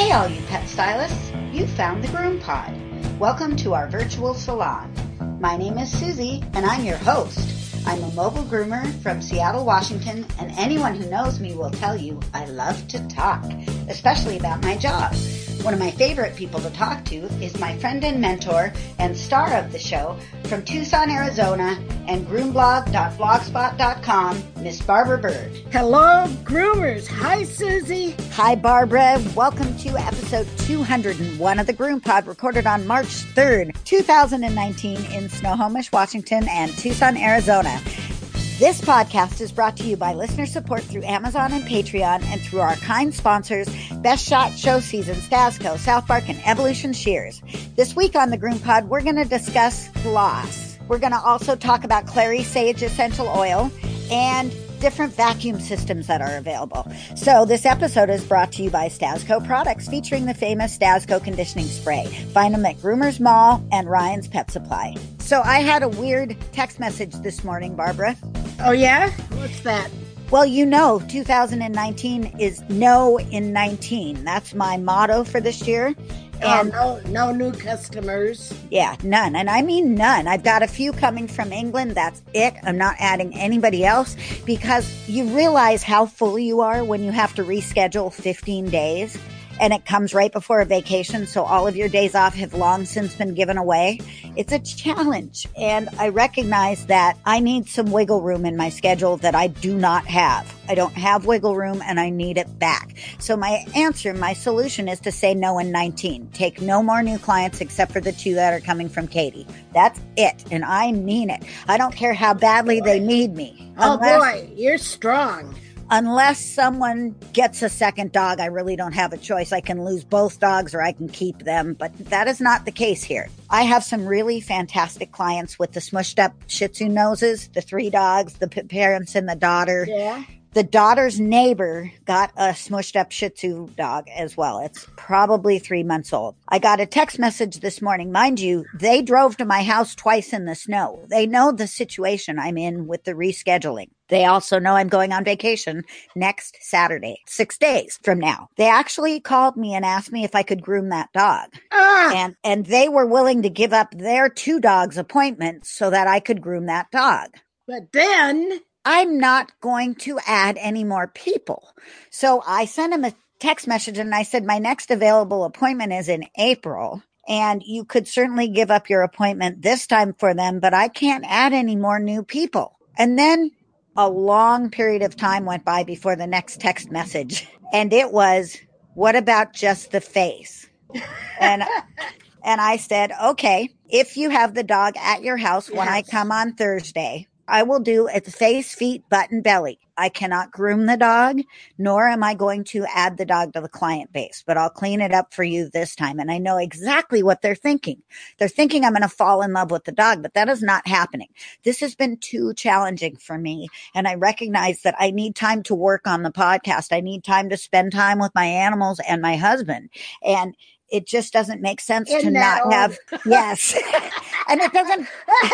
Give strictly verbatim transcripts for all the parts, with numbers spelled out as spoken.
Hey all you pet stylists, you found the Groom Pod. Welcome to our virtual salon. My name is Susie and I'm your host. I'm a mobile groomer from Seattle, Washington, and anyone who knows me will tell you I love to talk, especially about my job. One of my favorite people to talk to is my friend and mentor and star of the show from Tucson, Arizona, and groomblog dot blogspot dot com, Miss Barbara Bird. Hello, groomers. Hi, Susie. Hi, Barbara. Welcome to episode two hundred one of the Groom Pod, recorded on March third, two thousand nineteen in Snohomish, Washington, and Tucson, Arizona. This podcast is brought to you by listener support through Amazon and Patreon and through our kind sponsors, Best Shot Show Season, Stasco, South Park, and Evolution Shears. This week on the Groom Pod, we're going to discuss floss. We're going to also talk about Clary Sage Essential Oil and different vacuum systems that are available. So this episode is brought to you by Stasco Products, featuring the famous Stasco Conditioning Spray. Find them at Groomers Mall and Ryan's Pet Supply. So I had a weird text message this morning, Barbara. Oh, yeah? What's that? Well, you know, two thousand nineteen is no in nineteen. That's my motto for this year. And oh, no, no new customers. Yeah, none. And I mean none. I've got a few coming from England. That's it. I'm not adding anybody else because you realize how full you are when you have to reschedule fifteen days. And it comes right before a vacation, so all of your days off have long since been given away. It's a challenge, and I recognize that I need some wiggle room in my schedule that I do not have. I don't have wiggle room, and I need it back. So my answer, my solution is to say no in nineteen. Take no more new clients except for the two that are coming from Katie. That's it, and I mean it. I don't care how badly they need me. Oh, unless- boy, you're strong. Unless someone gets a second dog, I really don't have a choice. I can lose both dogs or I can keep them, but that is not the case here. I have some really fantastic clients with the smushed up Shih Tzu noses, the three dogs, the p- parents and the daughter. Yeah. The daughter's neighbor got a smushed up Shih Tzu dog as well. It's probably three months old. I got a text message this morning. Mind you, they drove to my house twice in the snow. They know the situation I'm in with the rescheduling. They also know I'm going on vacation next Saturday, six days from now. They actually called me and asked me if I could groom that dog. Ah! And, and they were willing to give up their two dogs appointments so that I could groom that dog. But then I'm not going to add any more people. So I sent him a text message and I said, my next available appointment is in April. And you could certainly give up your appointment this time for them, but I can't add any more new people. And then a long period of time went by before the next text message. And it was, what about just the face? And and I said, okay, if you have the dog at your house yes. when I come on Thursday, I will do it face, feet, butt, and belly. I cannot groom the dog, nor am I going to add the dog to the client base, but I'll clean it up for you this time. And I know exactly what they're thinking. They're thinking I'm going to fall in love with the dog, but that is not happening. This has been too challenging for me. And I recognize that I need time to work on the podcast. I need time to spend time with my animals and my husband. And it just doesn't make sense Isn't to not old? have, yes. And it doesn't,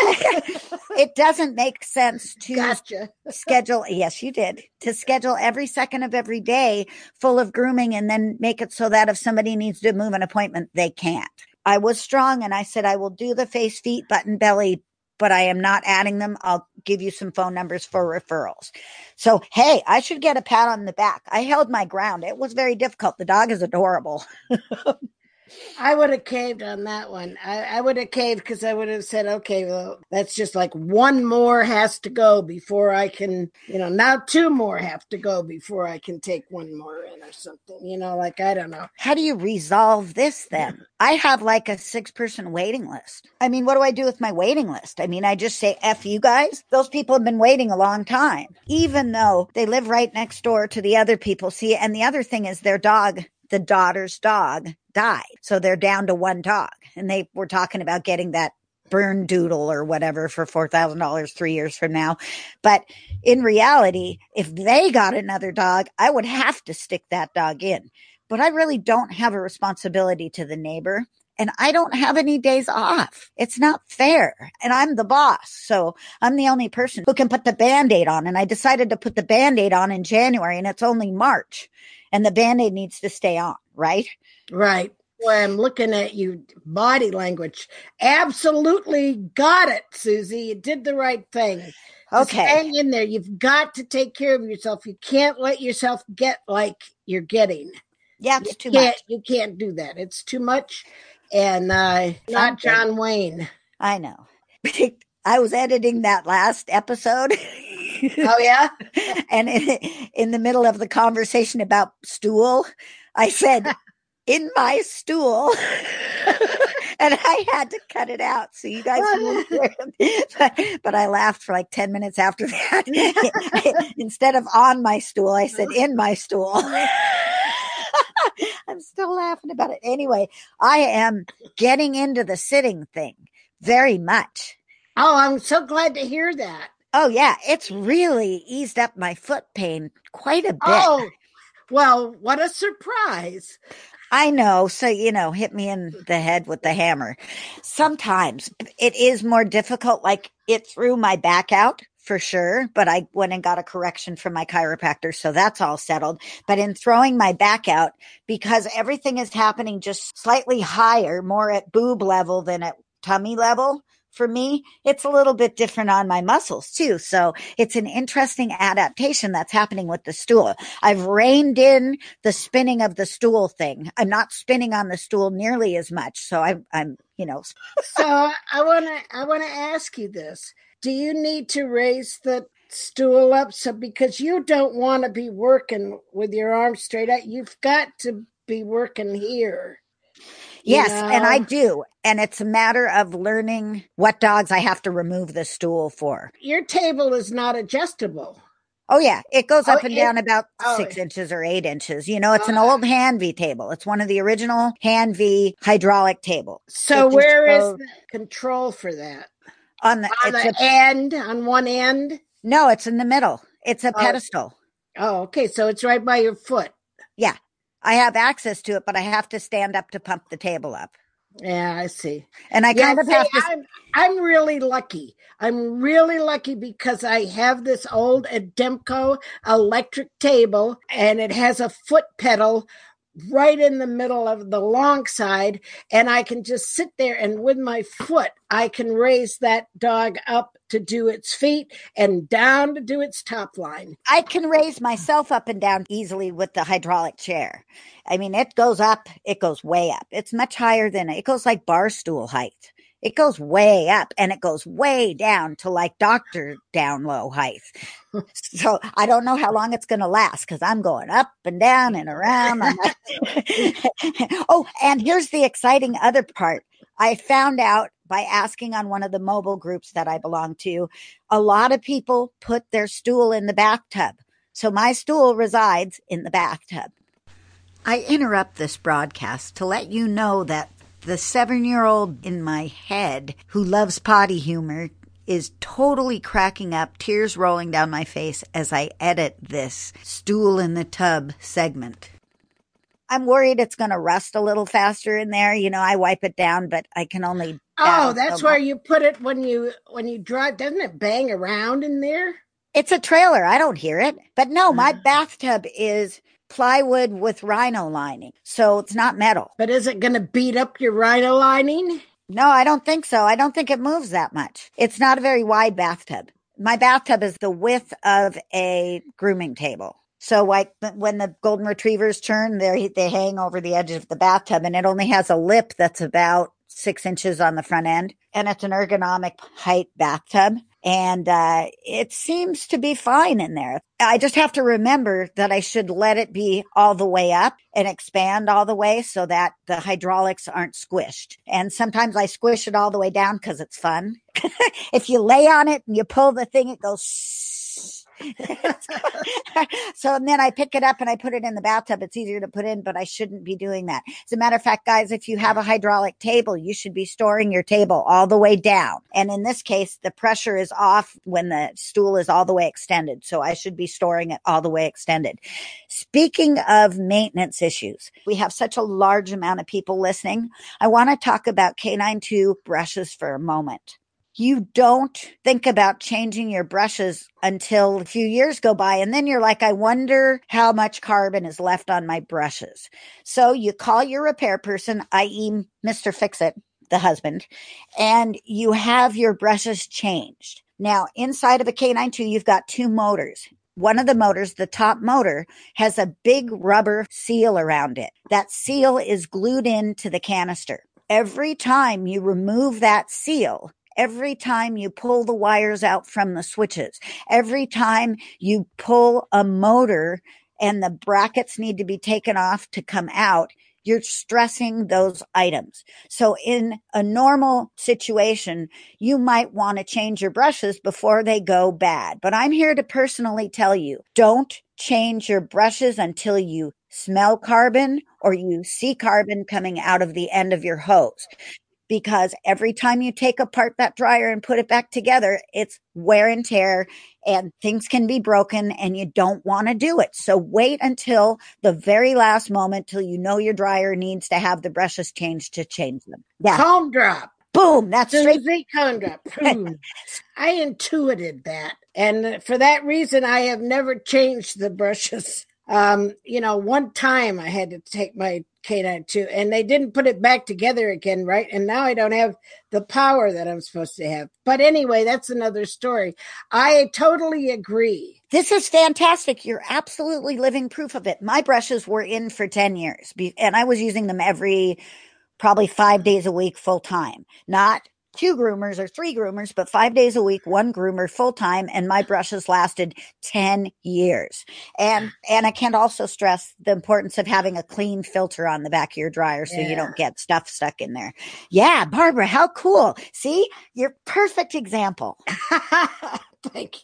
it doesn't make sense to gotcha. schedule. Yes, you did to schedule every second of every day full of grooming and then make it so that if somebody needs to move an appointment, they can't. I was strong and I said, I will do the face, feet, butt, and belly, but I am not adding them. I'll give you some phone numbers for referrals. So, hey, I should get a pat on the back. I held my ground. It was very difficult. The dog is adorable. I would have caved on that one. I, I would have caved because I would have said, okay, well, that's just like one more has to go before I can, you know, now two more have to go before I can take one more in or something, you know, like, I don't know. How do you resolve this then? I have like a six person waiting list. I mean, what do I do with my waiting list? I mean, I just say, F you guys. Those people have been waiting a long time, even though they live right next door to the other people. See, and the other thing is their dog, the daughter's dog, died. So they're down to one dog. And they were talking about getting that burn doodle or whatever for four thousand dollars three years from now. But in reality, if they got another dog, I would have to stick that dog in. But I really don't have a responsibility to the neighbor. And I don't have any days off. It's not fair. And I'm the boss. So I'm the only person who can put the Band-Aid on. And I decided to put the Band-Aid on in January and it's only March. And the Band-Aid needs to stay on. right? Right. Well, I'm looking at you, body language. Absolutely got it, Susie. You did the right thing. Just Okay. hang in there. You've got to take care of yourself. You can't let yourself get like you're getting. Yeah, You it's too can't. much. You can't do that. It's too much. And uh, not Something. John Wayne. I know. I was editing that last episode. Oh yeah. And in, in the middle of the conversation about stool, I said, in my stool. And I had to cut it out so you guys won't hear it. But, but I laughed for like ten minutes after that. Instead of on my stool, I said in my stool. I'm still laughing about it. Anyway, I am getting into the sitting thing very much. Oh, I'm so glad to hear that. Oh, yeah. It's really eased up my foot pain quite a bit. Oh, well, what a surprise. I know. So, you know, hit me in the head with the hammer. Sometimes it is more difficult. Like it threw my back out for sure, but I went and got a correction from my chiropractor. So that's all settled. But in throwing my back out, because everything is happening just slightly higher, more at boob level than at tummy level. For me, it's a little bit different on my muscles too. So it's an interesting adaptation that's happening with the stool. I've reined in the spinning of the stool thing. I'm not spinning on the stool nearly as much. So I, I'm, you know. So I want to, I want to ask you this. Do you need to raise the stool up? So because you don't want to be working with your arms straight out, you've got to be working here. Yes, know? and I do. And it's a matter of learning what dogs I have to remove the stool for. Your table is not adjustable. Oh, yeah. It goes Oh, up and it, down about oh, six inches or eight inches. You know, it's uh, an old hand V table. It's one of the original hand V hydraulic tables. So where is the control for that? On the, on it's the a, end, on one end? No, it's in the middle. It's a oh. pedestal. Oh, okay. So it's right by your foot. Yeah. I have access to it, but I have to stand up to pump the table up. Yeah, I see. And I yeah, kind of see, have to. I'm, I'm really lucky. I'm really lucky because I have this old Ademco electric table and it has a foot pedal right in the middle of the long side. And I can just sit there and with my foot, I can raise that dog up to do its feet and down to do its top line. I can raise myself up and down easily with the hydraulic chair. I mean, it goes up, it goes way up. It's much higher than it goes like bar stool height. It goes way up and it goes way down to like doctor down low height. So I don't know how long it's going to last because I'm going up and down and around. Oh, and here's the exciting other part. I found out by asking on one of the mobile groups that I belong to, a lot of people put their stool in the bathtub. So my stool resides in the bathtub. I interrupt this broadcast to let you know that the seven-year-old in my head who loves potty humor is totally cracking up, tears rolling down my face as I edit this stool in the tub segment. I'm worried it's going to rust a little faster in there. You know, I wipe it down, but I can only. Oh, that's so where you put it when you when you drive. Doesn't it bang around in there? It's a trailer. I don't hear it. But no, my bathtub is plywood with rhino lining, so it's not metal. But is it going to beat up your rhino lining? No, I don't think so. I don't think it moves that much. It's not a very wide bathtub. My bathtub is the width of a grooming table. So like when the golden retrievers turn, they they hang over the edge of the bathtub, and it only has a lip that's about six inches on the front end, and it's an ergonomic height bathtub. And uh, it seems to be fine in there. I just have to remember that I should let it be all the way up and expand all the way so that the hydraulics aren't squished. And sometimes I squish it all the way down because it's fun. If you lay on it and you pull the thing, it goes. So and then I pick it up and I put it in the bathtub. It's easier to put in, but I shouldn't be doing that. As a matter of fact, guys, if you have a hydraulic table, you should be storing your table all the way down. And in this case, the pressure is off when the stool is all the way extended. So I should be storing it all the way extended. Speaking of maintenance issues, we have such a large amount of people listening. I want to talk about K nine two brushes for a moment. you don't think about changing your brushes until a few years go by. And then you're like, I wonder how much carbon is left on my brushes. So you call your repair person, that is. Mister Fix-It, the husband, and you have your brushes changed. Now, inside of a K nine two, you've got two motors. One of the motors, the top motor, has a big rubber seal around it. That seal is glued into the canister. Every time you remove that seal, every time you pull the wires out from the switches, every time you pull a motor and the brackets need to be taken off to come out, you're stressing those items. So in a normal situation, you might want to change your brushes before they go bad. But I'm here to personally tell you, don't change your brushes until you smell carbon or you see carbon coming out of the end of your hose. Because every time you take apart that dryer and put it back together, it's wear and tear and things can be broken and you don't want to do it. So wait until the very last moment till you know your dryer needs to have the brushes changed to change them. Yeah. Comb drop. Boom. That's Susie, straight. Comb drop. Boom. I intuited that. And for that reason, I have never changed the brushes. Um, you know, one time I had to take my K nine two and they didn't put it back together again, right? And now I don't have the power that I'm supposed to have. But anyway, that's another story. I totally agree. This is fantastic. You're absolutely living proof of it. My brushes were in for ten years and I was using them every probably five days a week full time, not two groomers or three groomers, but five days a week, one groomer full time. And my brushes lasted ten years. And, and I can't also stress the importance of having a clean filter on the back of your dryer so yeah. you don't get stuff stuck in there. Yeah. Barbara, how cool. See, you're perfect example. Thank you.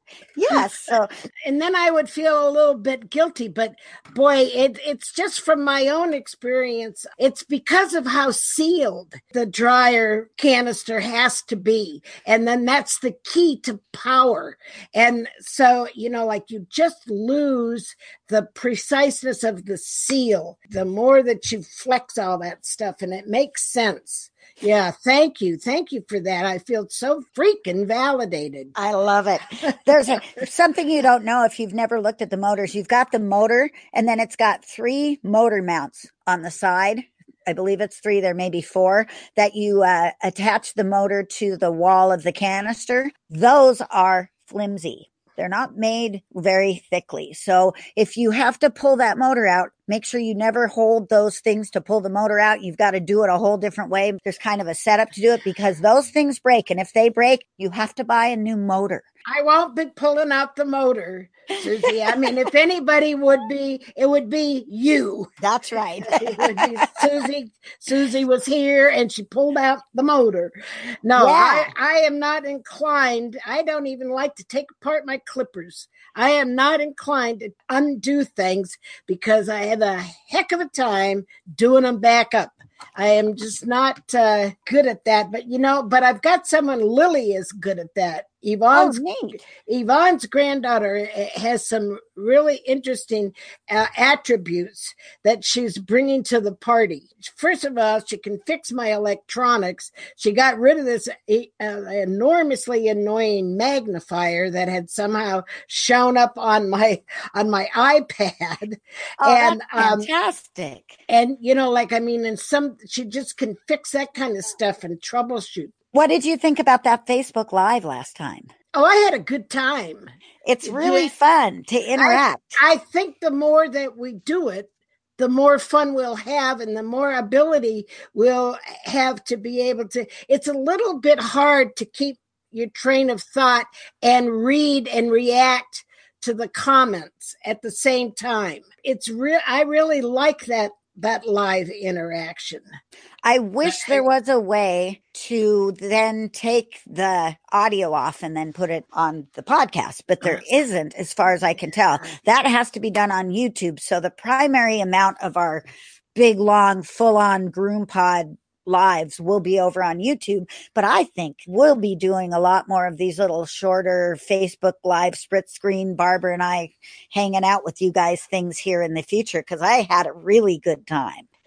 Yes. So, and then I would feel a little bit guilty, but boy, it, it's just from my own experience. It's because of how sealed the dryer canister has to be. And then that's the key to power. And so, you know, like you just lose the preciseness of the seal, the more that you flex all that stuff, and it makes sense. Yeah, thank you. Thank you for that. I feel so freaking validated. I love it. There's a, something you don't know if you've never looked at the motors. You've got the motor, and then it's got three motor mounts on the side. I believe it's three. There may be four that you uh, attach the motor to the wall of the canister. Those are flimsy. They're not made very thickly. So if you have to pull that motor out, make sure you never hold those things to pull the motor out. You've got to do it a whole different way. There's kind of a setup to do it because those things break. And if they break, you have to buy a new motor. I won't be pulling out the motor, Susie. I mean, if anybody would be, it would be you. That's right. It would be Susie. Susie was here and she pulled out the motor. No, yeah. I, I am not inclined. I don't even like to take apart my clippers. I am not inclined to undo things because I have a heck of a time doing them back up. I am just not uh, good at that. But, you know, but I've got someone, Lily is good at that. Yvonne's, oh, Yvonne's granddaughter has some really interesting uh, attributes that she's bringing to the party. First of all, she can fix my electronics. She got rid of this uh, enormously annoying magnifier that had somehow shown up on my on my iPad. Oh, and, that's fantastic. Um, and, you know, like, I mean, and some, she just can fix that kind of stuff and troubleshoot. What did you think about that Facebook Live last time? Oh, I had a good time. It's really yeah. fun to interact. I, I think the more that we do it, the more fun we'll have and the more ability we'll have to be able to. It's a little bit hard to keep your train of thought and read and react to the comments at the same time. It's real. I really like that that live interaction. I wish there was a way to then take the audio off and then put it on the podcast, but there isn't, as far as I can tell. That has to be done on YouTube. So the primary amount of our big, long, full-on Groom Pod lives will be over on YouTube, but I think we'll be doing a lot more of these little shorter Facebook Live split screen, Barbara and I hanging out with you guys things here in the future, because I had a really good time.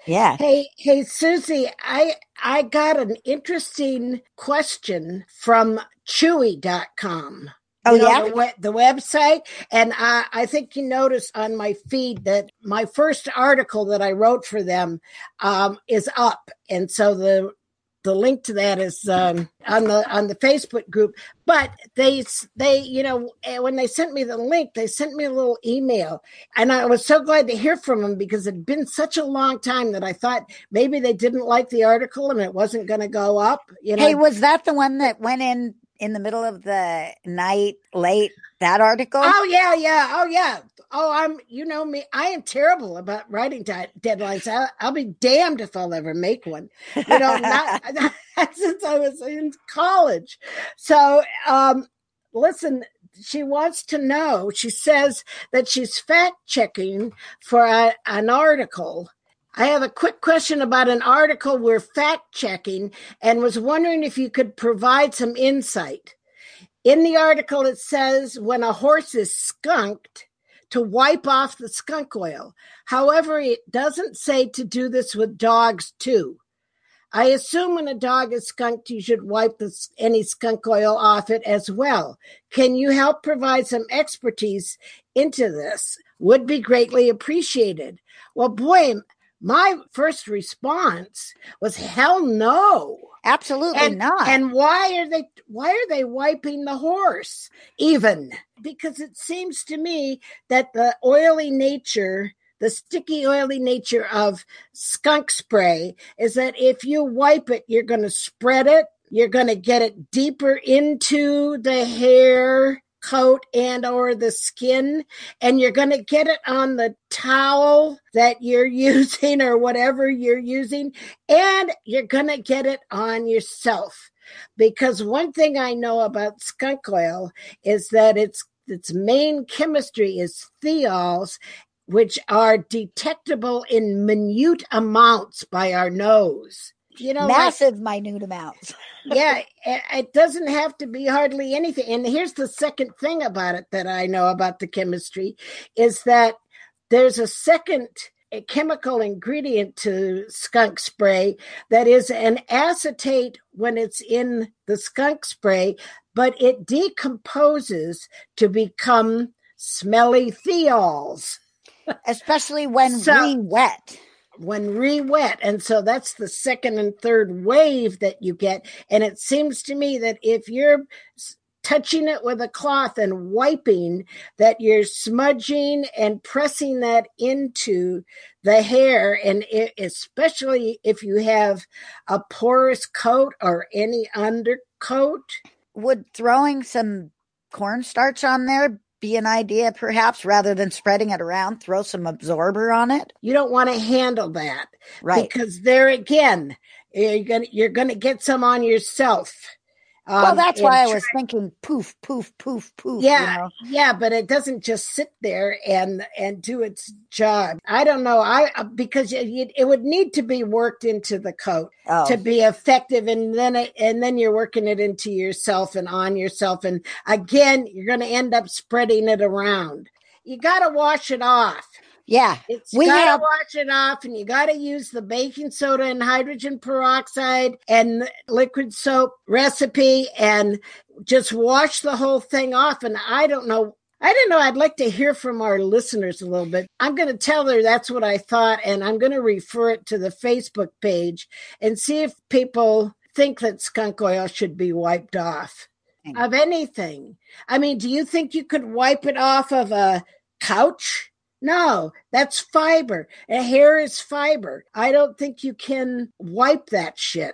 Yeah. Hey, hey, Susie, I I got an interesting question from chewy dot com. Oh, You know, yeah. the we- the website, and I I think you noticed on my feed that my first article that I wrote for them um, is up, and so the the link to that is um, on the on the Facebook group. But they they you know when they sent me the link, they sent me a little email, and I was so glad to hear from them because it had been such a long time that I thought maybe they didn't like the article and it wasn't going to go up. You Hey, know. was that the one that went in in the middle of the night late? That article? Oh yeah, yeah. Oh yeah. Oh, I'm. You know me. I am terrible about writing de- deadlines. I'll, I'll be damned if I'll ever make one. You know, not, not since I was in college. So, um, listen. She wants to know. She says that she's fact checking for a, an article. I have a quick question about an article we're fact checking, and was wondering if you could provide some insight. In the article, it says when a horse is skunked, to wipe off the skunk oil. However, it doesn't say to do this with dogs too. I assume when a dog is skunked, you should wipe the, any skunk oil off it as well. Can you help provide some expertise into this? Would be greatly appreciated. Well, boy, my first response was hell no. Absolutely And not. and why are they why are they wiping the horse even? Because it seems to me that the oily nature, the sticky oily nature of skunk spray is that if you wipe it, you're going to spread it, you're going to get it deeper into the hair, coat, and or the skin, and you're going to get it on the towel that you're using or whatever you're using, and you're going to get it on yourself. Because one thing I know about skunk oil is that its its main chemistry is thiols, which are detectable in minute amounts by our nose. You know, like Massive minute amounts. yeah, it doesn't have to be hardly anything. And here's the second thing about it that I know about the chemistry is that there's a second a chemical ingredient to skunk spray that is an acetate when it's in the skunk spray, but it decomposes to become smelly thiols. Especially when So re-wet. when re-wet, and so that's the second and third wave that you get. And it seems to me that if you're touching it with a cloth and wiping, that you're smudging and pressing that into the hair, and it, especially if you have a porous coat or any undercoat. Would throwing some cornstarch on there be an idea, perhaps, rather than spreading it around? Throw some absorber on it. You don't want to handle that, Right. because there again, you're gonna you're gonna get some on yourself. Well, Um, that's why and I try, was thinking poof, poof, poof, poof, you yeah, know. yeah, but it doesn't just sit there and and do its job. I don't know. I because it, it would need to be worked into the coat Oh, to be effective, and then it, and then you're working it into yourself and on yourself, and again, you're going to end up spreading it around. You got to wash it off. yeah. It's We got to have, wash it off, and you got to use the baking soda and hydrogen peroxide and liquid soap recipe and just wash the whole thing off. And I don't know. I don't know. I'd like to hear from our listeners a little bit. I'm going to tell her that's what I thought, and I'm going to refer it to the Facebook page and see if people think that skunk oil should be wiped off of anything. I mean, do you think you could wipe it off of a couch? No, that's fiber. A hair is fiber. I don't think you can wipe that shit.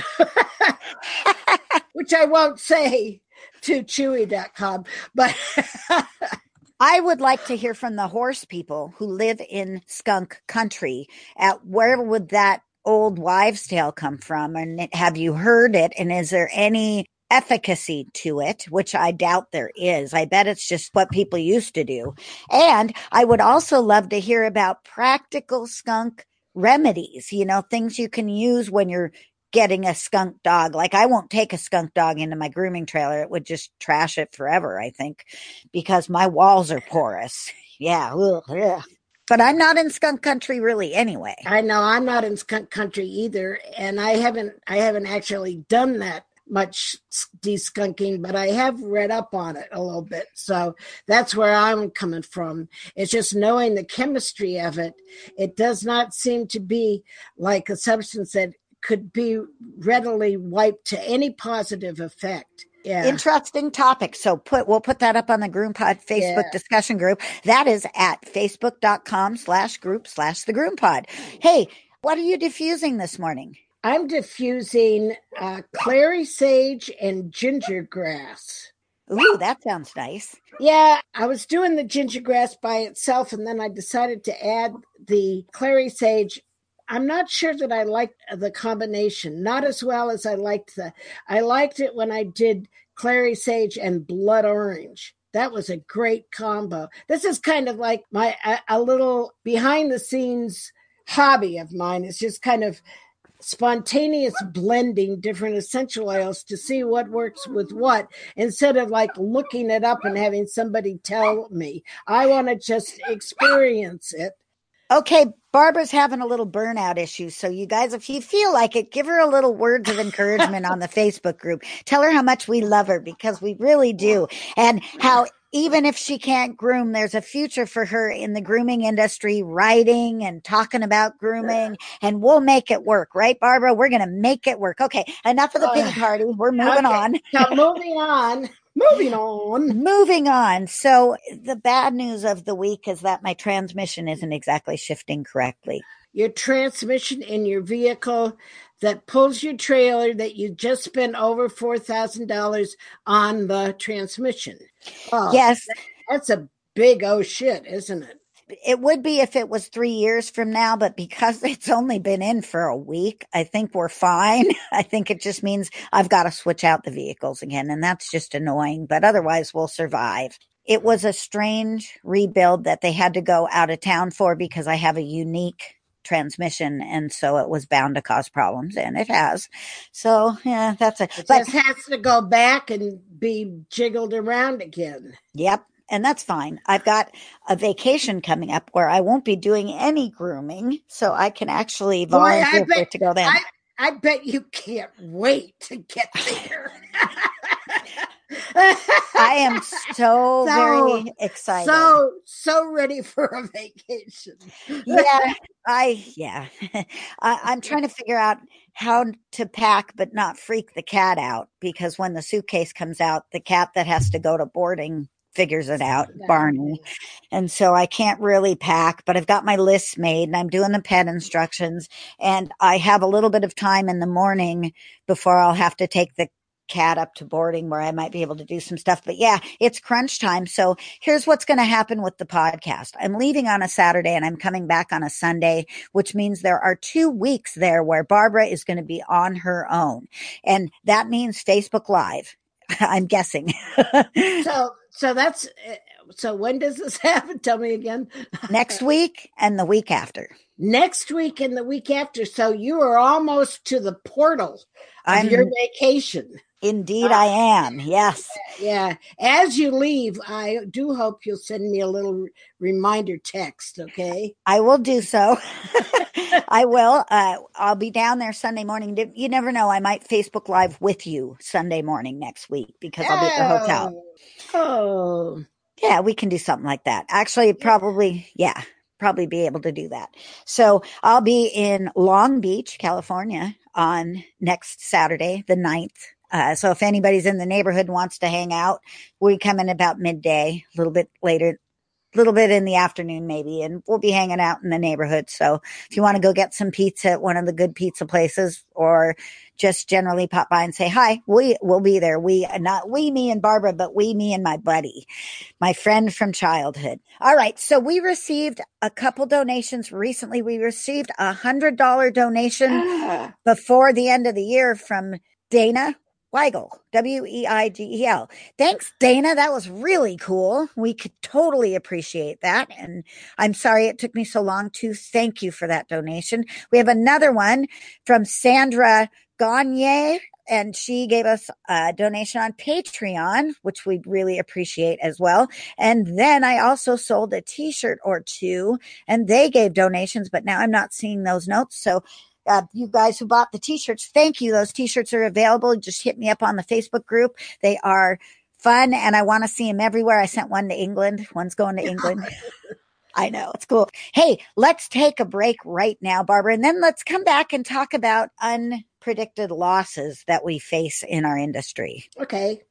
Which I won't say to chewy dot com, but I would like to hear from the horse people who live in skunk country. At where would that old wives' tale come from? And have you heard it? And is there any efficacy to it, which I doubt there is? I bet it's just what people used to do. And I would also love to hear about practical skunk remedies, you know, things you can use when you're getting a skunk dog. Like, I won't take a skunk dog into my grooming trailer. It would just trash it forever, I think, because my walls are porous. Yeah. Ugh, ugh. But I'm not in skunk country really anyway. I know I'm not in skunk country either, and I haven't I haven't actually done that much deskunking, but I have read up on it a little bit. So that's where I'm coming from. It's just knowing the chemistry of it. It does not seem to be like a substance that could be readily wiped to any positive effect. Yeah. Interesting topic. So put we'll put that up on the Groom Pod Facebook Yeah. discussion group. That is at facebook.com slash group slash the Groom Pod. Hey, what are you diffusing this morning? I'm diffusing uh, clary sage and ginger grass. Ooh, that sounds nice. Yeah, I was doing the ginger grass by itself, and then I decided to add the clary sage. I'm not sure that I liked the combination, not as well as I liked the. I liked it when I did clary sage and blood orange. That was a great combo. This is kind of like my a, a little behind the scenes hobby of mine. It's just kind of spontaneous blending different essential oils to see what works with what instead of like looking it up and having somebody tell me. I want to just experience it. Okay, Barbara's having a little burnout issue. So you guys, if you feel like it, give her a little words of encouragement on the Facebook group. Tell her how much we love her because we really do. And how even if she can't groom, there's a future for her in the grooming industry, writing and talking about grooming, and we'll make it work. Right, Barbara? We're going to make it work. Okay, enough of the pity party. We're moving Okay. on. Now, moving on. Moving on. Moving on. So the bad news of the week is that my transmission isn't exactly shifting correctly. Your transmission in your vehicle that pulls your trailer that you just spent over four thousand dollars on the transmission. Oh, yes. That's a big oh shit, isn't it? It would be if it was three years from now, but because it's only been in for a week, I think we're fine. I think it just means I've got to switch out the vehicles again, and that's just annoying, but otherwise we'll survive. It was a strange rebuild that they had to go out of town for because I have a unique transmission, and so it was bound to cause problems, and it has. So, yeah, that's a... It but, just has to go back and be jiggled around again. Yep. And that's fine. I've got a vacation coming up where I won't be doing any grooming, so I can actually volunteer Boy, bet, for it to go then. I, I bet you can't wait to get there. I am so, so very excited. So, so ready for a vacation. yeah. I, yeah. I, I'm trying to figure out how to pack but not freak the cat out, because when the suitcase comes out, the cat that has to go to boarding figures it out, Barney. And so I can't really pack, but I've got my lists made and I'm doing the pet instructions, and I have a little bit of time in the morning before I'll have to take the cat up to boarding where I might be able to do some stuff. But yeah, it's crunch time. So here's what's going to happen with the podcast. I'm leaving on a Saturday and I'm coming back on a Sunday, which means there are two weeks there where Barbara is going to be on her own. And that means Facebook Live, I'm guessing. so, so that's, so when does this happen? Tell me again. Next week and the week after. Next week and the week after. So you are almost to the portal of I'm, your vacation. Indeed, uh, I am. Yes. Yeah. As you leave, I do hope you'll send me a little reminder text. Okay. I will do so. I will. Uh, I'll be down there Sunday morning. You never know. I might Facebook Live with you Sunday morning next week because I'll be at the hotel. Oh. Yeah, we can do something like that. Actually, probably, yeah, probably be able to do that. So I'll be in Long Beach, California on next Saturday, the ninth. Uh, so if anybody's in the neighborhood and wants to hang out, we come in about midday, a little bit later, a little bit in the afternoon maybe, and we'll be hanging out in the neighborhood. So if you want to go get some pizza at one of the good pizza places, or just generally pop by and say hi, we will be there. We, not we, me and Barbara, but we, me and my buddy, my friend from childhood. All right. So we received a couple donations recently. We received a hundred dollar donation ah. before the end of the year from Dana Weigel, W E I G E L. Thanks, Dana. That was really cool. We could totally appreciate that. And I'm sorry it took me so long to thank you for that donation. We have another one from Sandra Gagne. and she gave us a donation on Patreon, which we really appreciate as well. And then I also sold a t-shirt or two, and they gave donations, but now I'm not seeing those notes. So uh, you guys who bought the t-shirts, thank you. Those t-shirts are available. Just hit me up on the Facebook group. They are fun, and I want to see them everywhere. I sent one to England. One's going to England. I know, it's cool. Hey, let's take a break right now, Barbara, and then let's come back and talk about unpredicted losses that we face in our industry. Okay.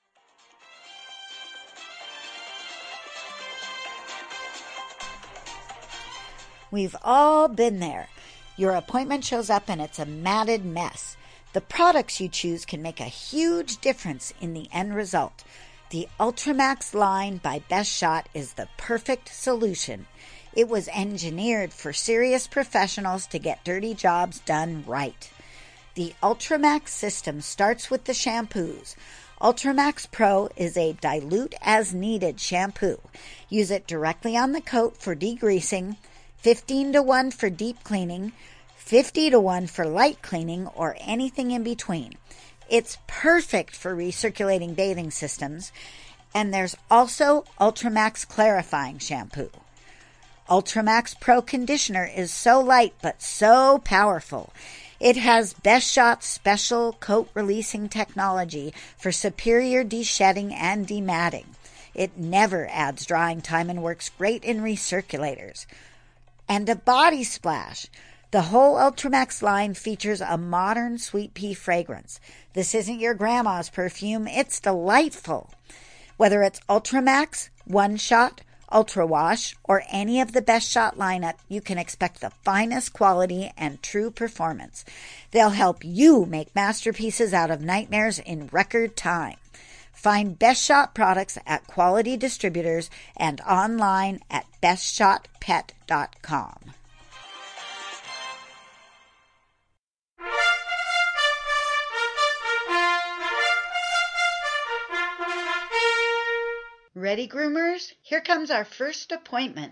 We've all been there. Your appointment shows up and it's a matted mess. The products you choose can make a huge difference in the end result. The Ultramax line by Best Shot is the perfect solution. It was engineered for serious professionals to get dirty jobs done right. The Ultramax system starts with the shampoos. Ultramax Pro is a dilute-as-needed shampoo. Use it directly on the coat for degreasing, fifteen to one for deep cleaning, fifty to one for light cleaning, or anything in between. It's perfect for recirculating bathing systems, and there's also Ultramax Clarifying Shampoo. Ultramax Pro Conditioner is so light but so powerful. It has Best Shot's special coat releasing technology for superior de-shedding and dematting. It never adds drying time and works great in recirculators. And a body splash. The whole Ultramax line features a modern sweet pea fragrance. This isn't your grandma's perfume. It's delightful. Whether it's Ultramax, One Shot, Ultra Wash, or any of the Best Shot lineup, you can expect the finest quality and true performance. They'll help you make masterpieces out of nightmares in record time. Find Best Shot products at quality distributors and online at best shot pet dot com. Ready, groomers? Here comes our first appointment.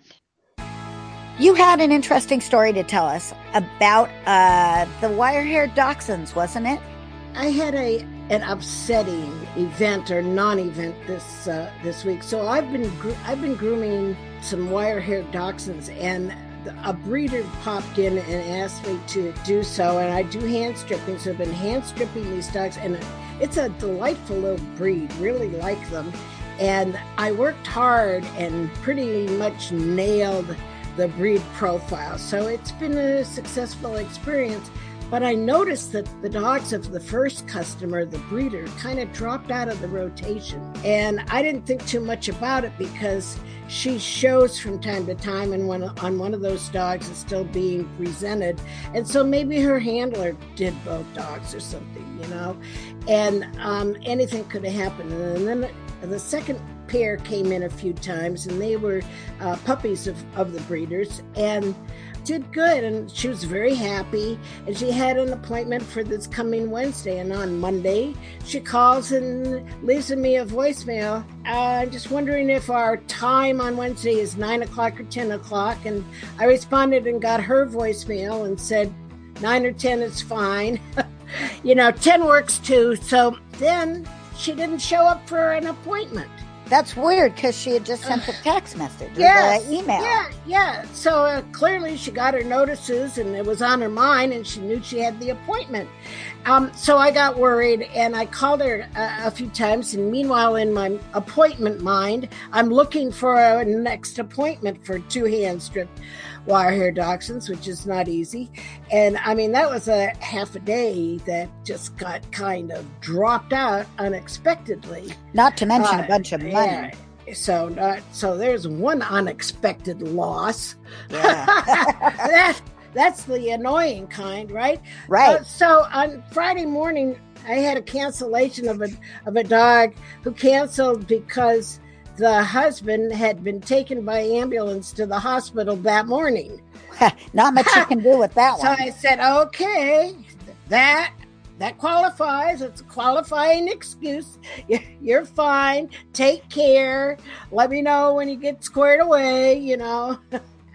You had an interesting story to tell us about uh, the wire-haired dachshunds, wasn't it? I had a an upsetting event or non-event this uh, this week. So I've been gro- I've been grooming some wire-haired dachshunds, and a breeder popped in and asked me to do so, and I do hand stripping. So I've been hand stripping these dogs, and it's a delightful little breed. Really like them. And I worked hard and pretty much nailed the breed profile. So it's been a successful experience. But I noticed that the dogs of the first customer, the breeder, kind of dropped out of the rotation. And I didn't think too much about it because she shows from time to time, and one on one of those dogs is still being presented. And so maybe her handler did both dogs or something, you know, and um, anything could have happened. And then the second pair came in a few times, and they were uh, puppies of, of the breeders, and did good, and she was very happy, and she had an appointment for this coming Wednesday. And on Monday she calls and leaves me a voicemail. I'm uh, just wondering if our time on Wednesday is nine o'clock or ten o'clock. And I responded and got her voicemail and said nine or ten is fine. You know, ten works too. So then she didn't show up for an appointment. That's weird because she had just sent the text message or yes, the email. Yeah, yeah. So uh, clearly she got her notices and it was on her mind, and she knew she had the appointment. Um, so I got worried and I called her a, a few times. And meanwhile, in my appointment mind, I'm looking for a next appointment for two hand stripped wire hair dachshunds, which is not easy. And I mean, that was a half a day that just got kind of dropped out unexpectedly. Not to mention uh, a bunch of money. Yeah. So, uh, so there's one unexpected loss. Yeah. that, that's the annoying kind, right? Right. Uh, so on Friday morning, I had a cancellation of a of a dog who canceled because the husband had been taken by ambulance to the hospital that morning. Not much you can do with that so one. So I said, okay, that that qualifies. It's a qualifying excuse. You're fine. Take care. Let me know when you get squared away, you know.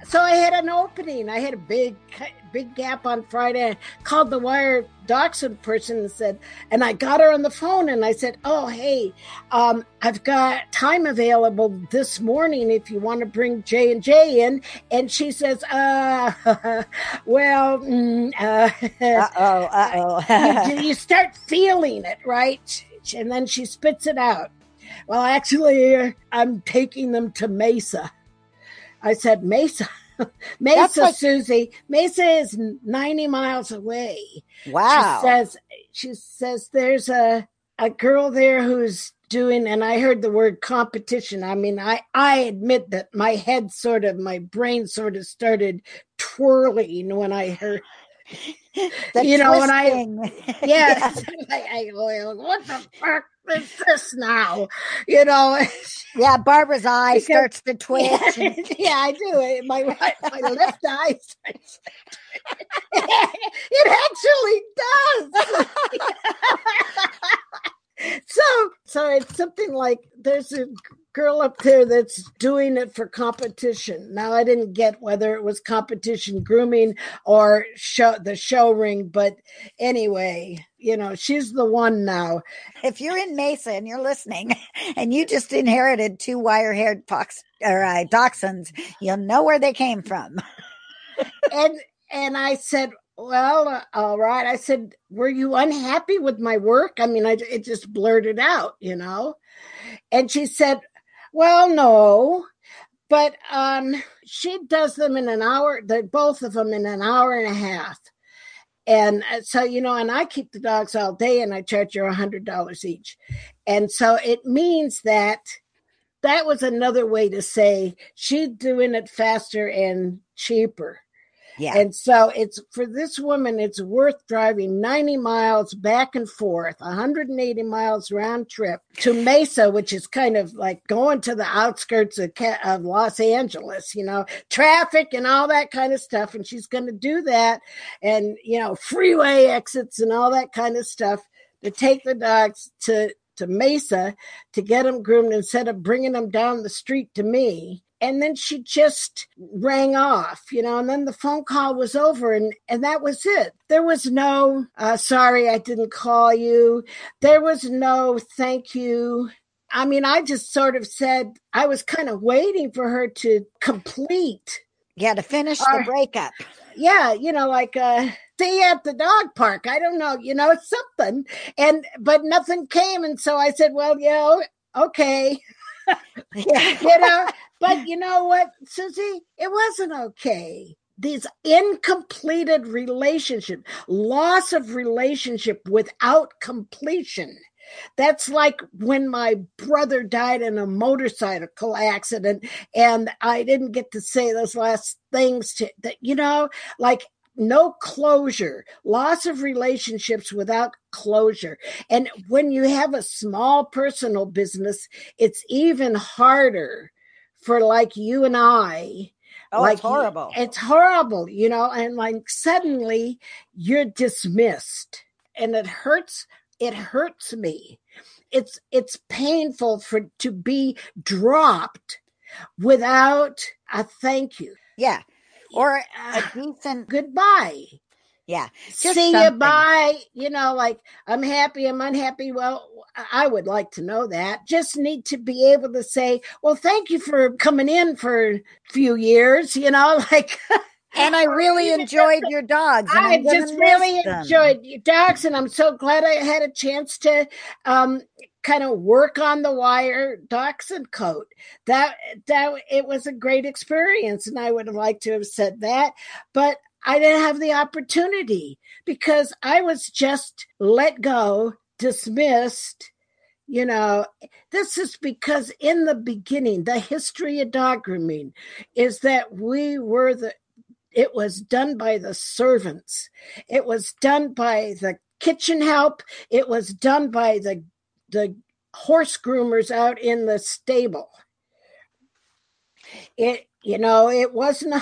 so I had an opening. I had a big, big gap on Friday. I called the wire dachshund person and said, and I got her on the phone and I said, oh, hey, um, I've got time available this morning if you want to bring J and J in. And she says, uh, well, mm, uh, uh-oh, uh-oh. you, you start feeling it, right? And then she spits it out. Well, actually, I'm taking them to Mesa. I said, Mesa? Mesa, like, Susie. Mesa is ninety miles away. Wow. She says, she says there's a, a girl there who's doing, and I heard the word competition. I mean, I, I admit that my head sort of, my brain sort of started twirling when I heard, the you know, twisting. when I, yes, yeah. I, I go, what the fuck is this now? You know? Yeah, Barbara's eye because, starts to twitch. Yeah, and... yeah I do. My right, my left eye starts it actually does. so, so it's something like there's a girl up there that's doing it for competition. Now, I didn't get whether it was competition grooming or show the show ring, but anyway, you know, she's the one now. If you're in Mesa and you're listening and you just inherited two wire-haired fox or uh, dachshunds, you'll know where they came from. and and I said, well, uh, all right. I said, were you unhappy with my work? I mean, I it just blurted out, you know. And she said, well, no, but um, she does them in an hour. They're both of them in an hour and a half. And so, you know, and I keep the dogs all day and I charge her one hundred dollars each. And so it means that that was another way to say she's doing it faster and cheaper. Yeah. And so it's for this woman, it's worth driving ninety miles back and forth, one hundred eighty miles round trip to Mesa, which is kind of like going to the outskirts of, of Los Angeles, you know, traffic and all that kind of stuff. And she's going to do that and, you know, freeway exits and all that kind of stuff to take the dogs to, to Mesa to get them groomed instead of bringing them down the street to me. And then she just rang off, you know, and then the phone call was over and, and that was it. There was no, uh, sorry, I didn't call you. There was no thank you. I mean, I just sort of said, I was kind of waiting for her to complete. Yeah, to finish our, the breakup. Yeah, you know, like, uh, see you at the dog park. I don't know, you know, something. And, but nothing came. And so I said, well, yeah, okay. Yeah, you know, but you know what, Susie? It wasn't okay. These incompleted relationship, loss of relationship without completion. That's like when my brother died in a motorcycle accident and I didn't get to say those last things to that, you know, like no closure, loss of relationships without closure. And when you have a small personal business, it's even harder for like you and I. Oh, like it's horrible. It's horrible, you know, and like suddenly you're dismissed and it hurts. It hurts me. It's, it's painful for to be dropped without a thank you. Yeah. Or a decent goodbye. Yeah. See you, bye. You know, like, I'm happy, I'm unhappy. Well, I would like to know that. Just need to be able to say, well, thank you for coming in for a few years, you know, like. And I really enjoyed your dogs. And I just really enjoyed your dogs. And I'm so glad I had a chance to um, kind of work on the wire dachshund coat. That, that, it was a great experience. And I would have liked to have said that. But I didn't have the opportunity because I was just let go, dismissed. You know, this is because in the beginning, the history of dog grooming is that we were the, it was done by the servants. It was done by the kitchen help. It was done by the, the horse groomers out in the stable. It, you know, it wasn't.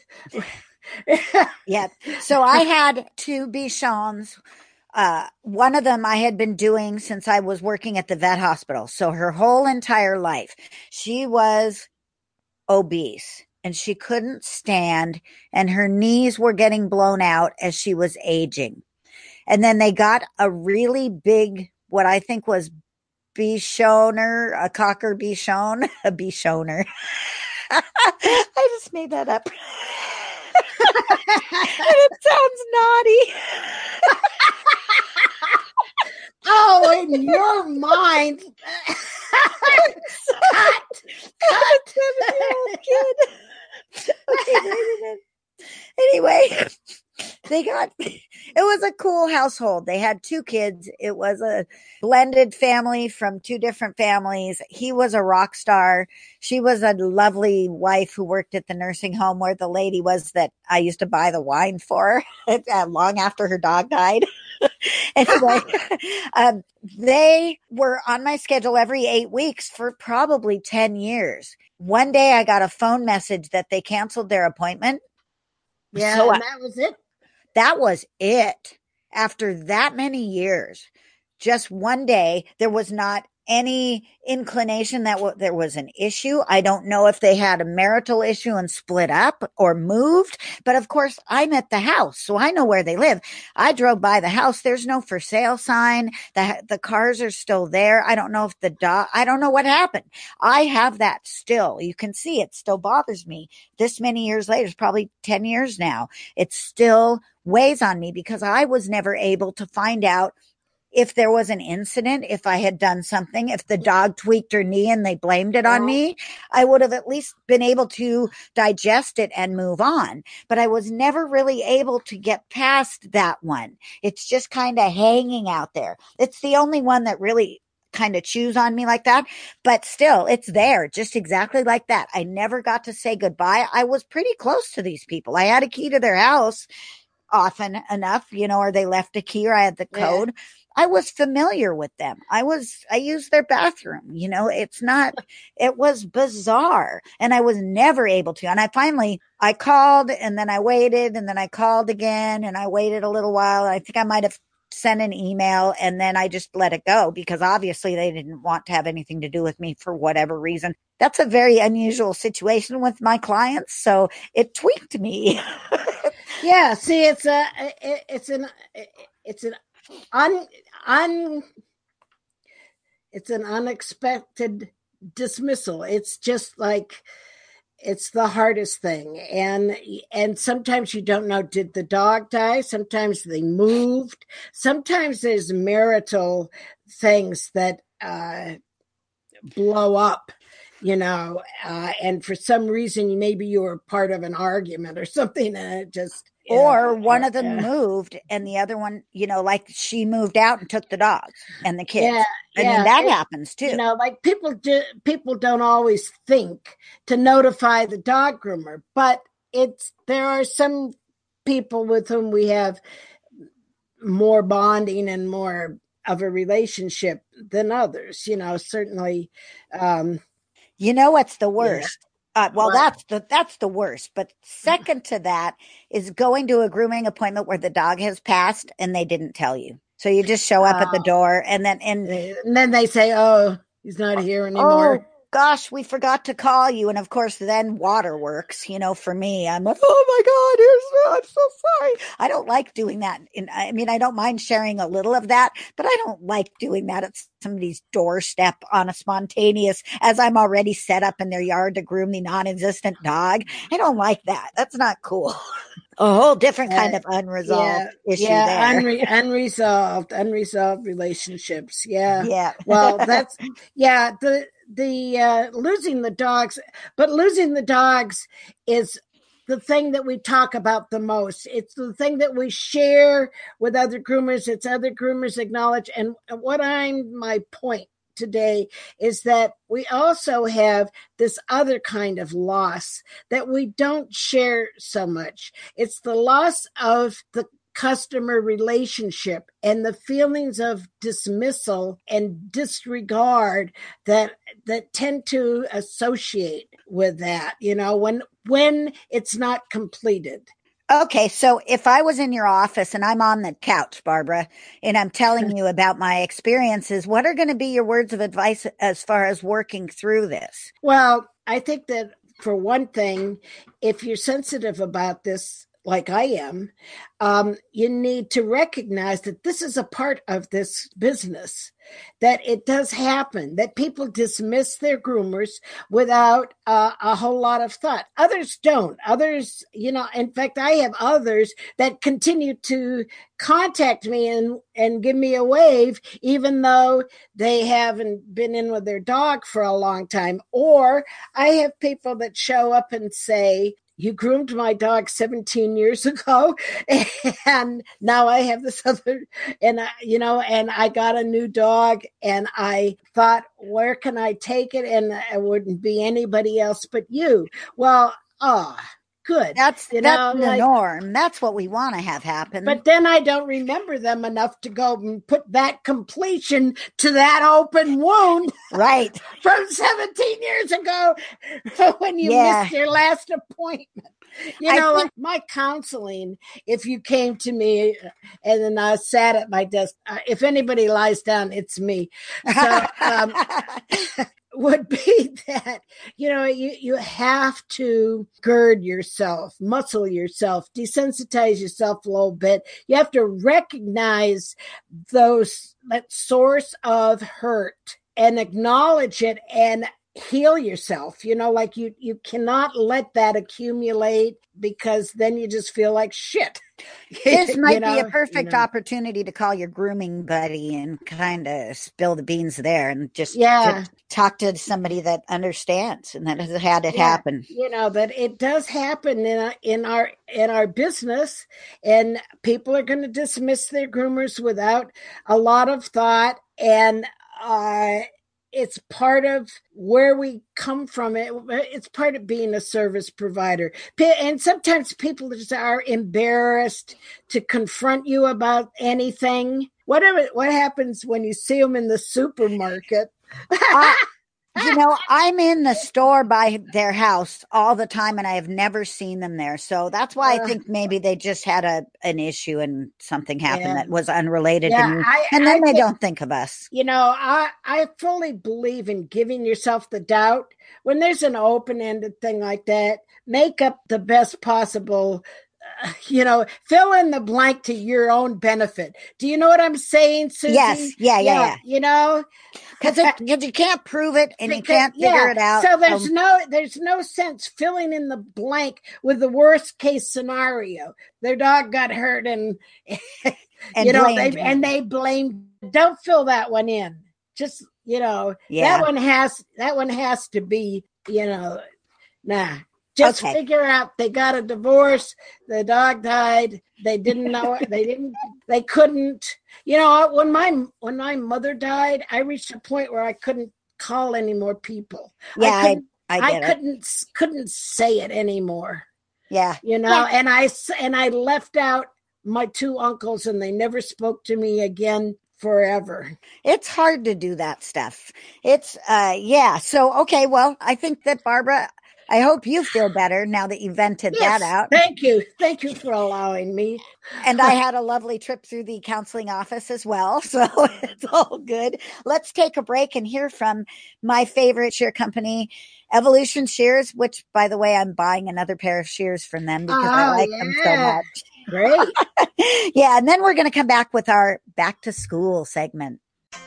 Yeah. So I had two Bichons. Uh, one of them I had been doing since I was working at the vet hospital. So her whole entire life, she was obese. and she couldn't stand, and her knees were getting blown out as she was aging. And then they got a really big, what I think was Bishoner, a Cocker Bichon, a Bishoner. I just made that up. And it sounds naughty. Oh, in your mind. Cut. Cut. seven-year-old kid. Okay, wait a minute. Anyway, they got, it was a cool household. They had two kids. It was a blended family from two different families. He was a rock star. She was a lovely wife who worked at the nursing home where the lady was that I used to buy the wine for long after her dog died. Anyway, um, they were on my schedule every eight weeks for probably ten years. One day I got a phone message that they canceled their appointment. Yeah, so and that was it. That was it. After that many years, just one day, there was not any inclination that w- there was an issue. I don't know if they had a marital issue and split up or moved, but of course I'm at the house, so I know where they live. I drove by the house. There's no for sale sign. The, the cars are still there. I don't know if the dog, I don't know what happened. I have that still. You can see it still bothers me this many years later. It's probably ten years now. It still weighs on me because I was never able to find out if there was an incident, if I had done something, if the dog tweaked her knee and they blamed it on me, I would have at least been able to digest it and move on. But I was never really able to get past that one. It's just kind of hanging out there. It's the only one that really kind of chews on me like that, but still it's there just exactly like that. I never got to say goodbye. I was pretty close to these people. I had a key to their house often enough, you know, or they left a key or I had the code. Yeah. I was familiar with them. I was, I used their bathroom, you know, it's not, it was bizarre. And I was never able to. And I finally, I called and then I waited and then I called again and I waited a little while. I think I might have sent an email and then I just let it go because obviously they didn't want to have anything to do with me for whatever reason. That's a very unusual situation with my clients. So it tweaked me. Yeah. See, it's a, it, it's an, it's an un, un, it's an unexpected dismissal. It's just like, it's the hardest thing. And, and sometimes you don't know, did the dog die? Sometimes they moved. Sometimes there's marital things that, uh, blow up, you know, uh, and for some reason, maybe you were part of an argument or something and it just, or know, one of them uh, moved and the other one, you know, like she moved out and took the dogs and the kids. Yeah, I yeah. mean, that it, happens too. You know, like people do, people don't always think to notify the dog groomer, but it's, there are some people with whom we have more bonding and more of a relationship than others, you know, certainly. Um, you know, what's the worst? Yeah. Uh, well, what? that's the that's the worst. But second to that is going to a grooming appointment where the dog has passed and they didn't tell you. So you just show up uh, at the door and then and, and then they say, "Oh, he's not here anymore." Oh, gosh, we forgot to call you. And of course, then waterworks, you know, for me, I'm like, oh my God, here's, I'm so sorry. I don't like doing that. And I mean, I don't mind sharing a little of that, but I don't like doing that at somebody's doorstep on a spontaneous, as I'm already set up in their yard to groom the non-existent dog. I don't like that. That's not cool. A whole different kind uh, of unresolved yeah, issue yeah, there. Unre- unresolved, unresolved relationships. Yeah. Yeah. Well, that's, yeah, the, the, uh, losing the dogs, but losing the dogs is the thing that we talk about the most. It's the thing that we share with other groomers. It's other groomers acknowledge. And what I'm, my point today is that we also have this other kind of loss that we don't share so much. It's the loss of the customer relationship and the feelings of dismissal and disregard that that tend to associate with that, you know, when when it's not completed. Okay, so if I was in your office and I'm on the couch, Barbara, and I'm telling you about my experiences, what are going to be your words of advice as far as working through this? Well, I think that for one thing, if you're sensitive about this, like I am, um, you need to recognize that this is a part of this business, that it does happen, that people dismiss their groomers without uh, a whole lot of thought. Others don't. Others, you know, in fact, I have others that continue to contact me and, and give me a wave, even though they haven't been in with their dog for a long time. Or I have people that show up and say, you groomed my dog seventeen years ago, and now I have this other, and I, you know, and I got a new dog, and I thought, where can I take it? And it wouldn't be anybody else but you. Well, oh, good. That's you that's know, the like, norm. That's what we want to have happen. But then I don't remember them enough to go and put that completion to that open wound. Right. From seventeen years ago when you Yeah. missed your last appointment. You I know, think- like my counseling, if you came to me and then I sat at my desk, uh, if anybody lies down, it's me. So, um, would be that, you know, you, you have to gird yourself, muscle yourself, desensitize yourself a little bit. You have to recognize those, that source of hurt and acknowledge it and heal yourself. You know, like you, you cannot let that accumulate, because then you just feel like shit. This might You know, be a perfect you know. opportunity to call your grooming buddy and kind of spill the beans there and just, Yeah. just talk to somebody that understands and that has had it Yeah, happen. you know, that it does happen in a, in our in our business, and people are going to dismiss their groomers without a lot of thought, and uh it's part of where we come from. It, it's part of being a service provider. And sometimes people just are embarrassed to confront you about anything. Whatever, what happens when you see them in the supermarket? I, you know, I'm in the store by their house all the time and I have never seen them there. So that's why I Uh, think maybe they just had a an issue and something happened Yeah. that was unrelated Yeah, to me. I- And then I they think- don't think of us. You know, I, I fully believe in giving yourself the doubt. When there's an open-ended thing like that, make up the best possible, uh, you know, fill in the blank to your own benefit. Do you know what I'm saying, Susie? Yes. Yeah, yeah, yeah. You know? Because you can't prove it and you Because- can't figure yeah, it out. So there's Um, no there's no sense filling in the blank with the worst case scenario. Their dog got hurt and, And you know blamed they me. and they blamed. Don't fill that one in. Just, you know, Yeah. that one has that one has to be, you know, nah. Just Okay. figure out they got a divorce, the dog died, they didn't know it, they didn't they couldn't. You know, when my when my mother died, I reached a point where I couldn't call any more people. Yeah, I I, couldn't I I, get it. couldn't couldn't say it anymore. Yeah. You know, Yeah. and I s- and I left out my two uncles, and they never spoke to me again forever. It's hard to do that stuff. It's, uh, yeah. So, okay. Well, I think that Barbara, I hope you feel better now that you vented Yes, that out. thank you, thank you for allowing me. And I had a lovely trip through the counseling office as well. So it's all good. Let's take a break and hear from my favorite shear company, Evolution Shears, which, by the way, I'm buying another pair of shears from them because I Oh, like them so yeah. much. Great. Yeah. And then we're going to come back with our back to school segment.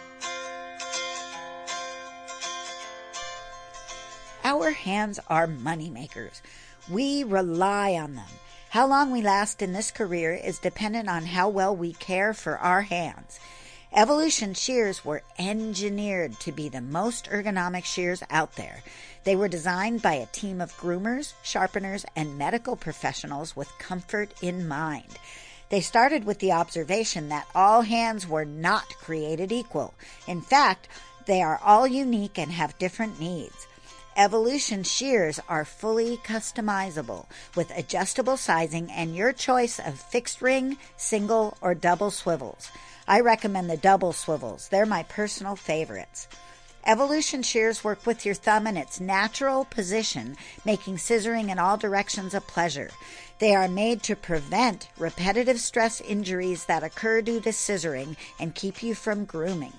Our hands are money makers. We rely on them. How long we last in this career is dependent on how well we care for our hands. Evolution shears were engineered to be the most ergonomic shears out there. They were designed by a team of groomers, sharpeners, and medical professionals with comfort in mind. They started with the observation that all hands were not created equal. In fact, they are all unique and have different needs. Evolution shears are fully customizable with adjustable sizing and your choice of fixed ring, single, or double swivels. I recommend the double swivels. They're my personal favorites. Evolution shears work with your thumb in its natural position, making scissoring in all directions a pleasure. They are made to prevent repetitive stress injuries that occur due to scissoring and keep you from grooming.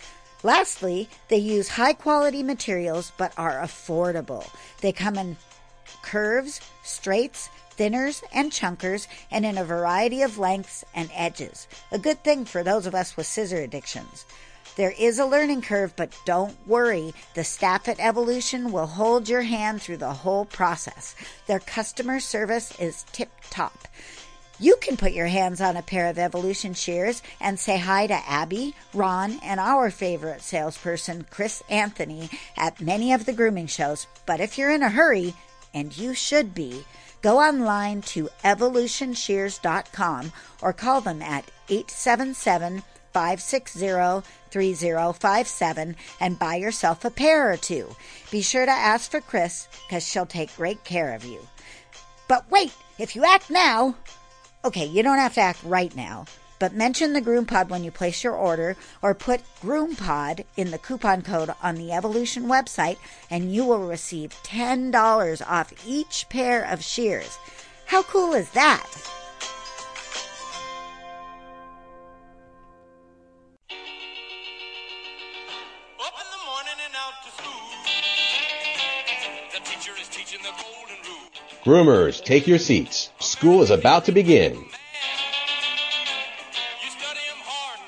Lastly, they use high-quality materials but are affordable. They come in curves, straights, thinners, and chunkers, and in a variety of lengths and edges. A good thing for those of us with scissor addictions. There is a learning curve, but don't worry. The staff at Evolution will hold your hand through the whole process. Their customer service is tip-top. You can put your hands on a pair of Evolution shears and say hi to Abby, Ron, and our favorite salesperson, Chris Anthony, at many of the grooming shows. But if you're in a hurry, and you should be, go online to evolution shears dot com or call them at eight seven seven, five six zero, three zero five seven and buy yourself a pair or two. Be sure to ask for Chris, because she'll take great care of you. But wait, if you act now... Okay, you don't have to act right now, but mention the GroomPod when you place your order, or put GroomPod in the coupon code on the Evolution website, and you will receive ten dollars off each pair of shears. How cool is that? Up in the morning and out to school. The teacher is teaching the golden rule. Groomers, take your seats. School is about to begin. You study 'em hard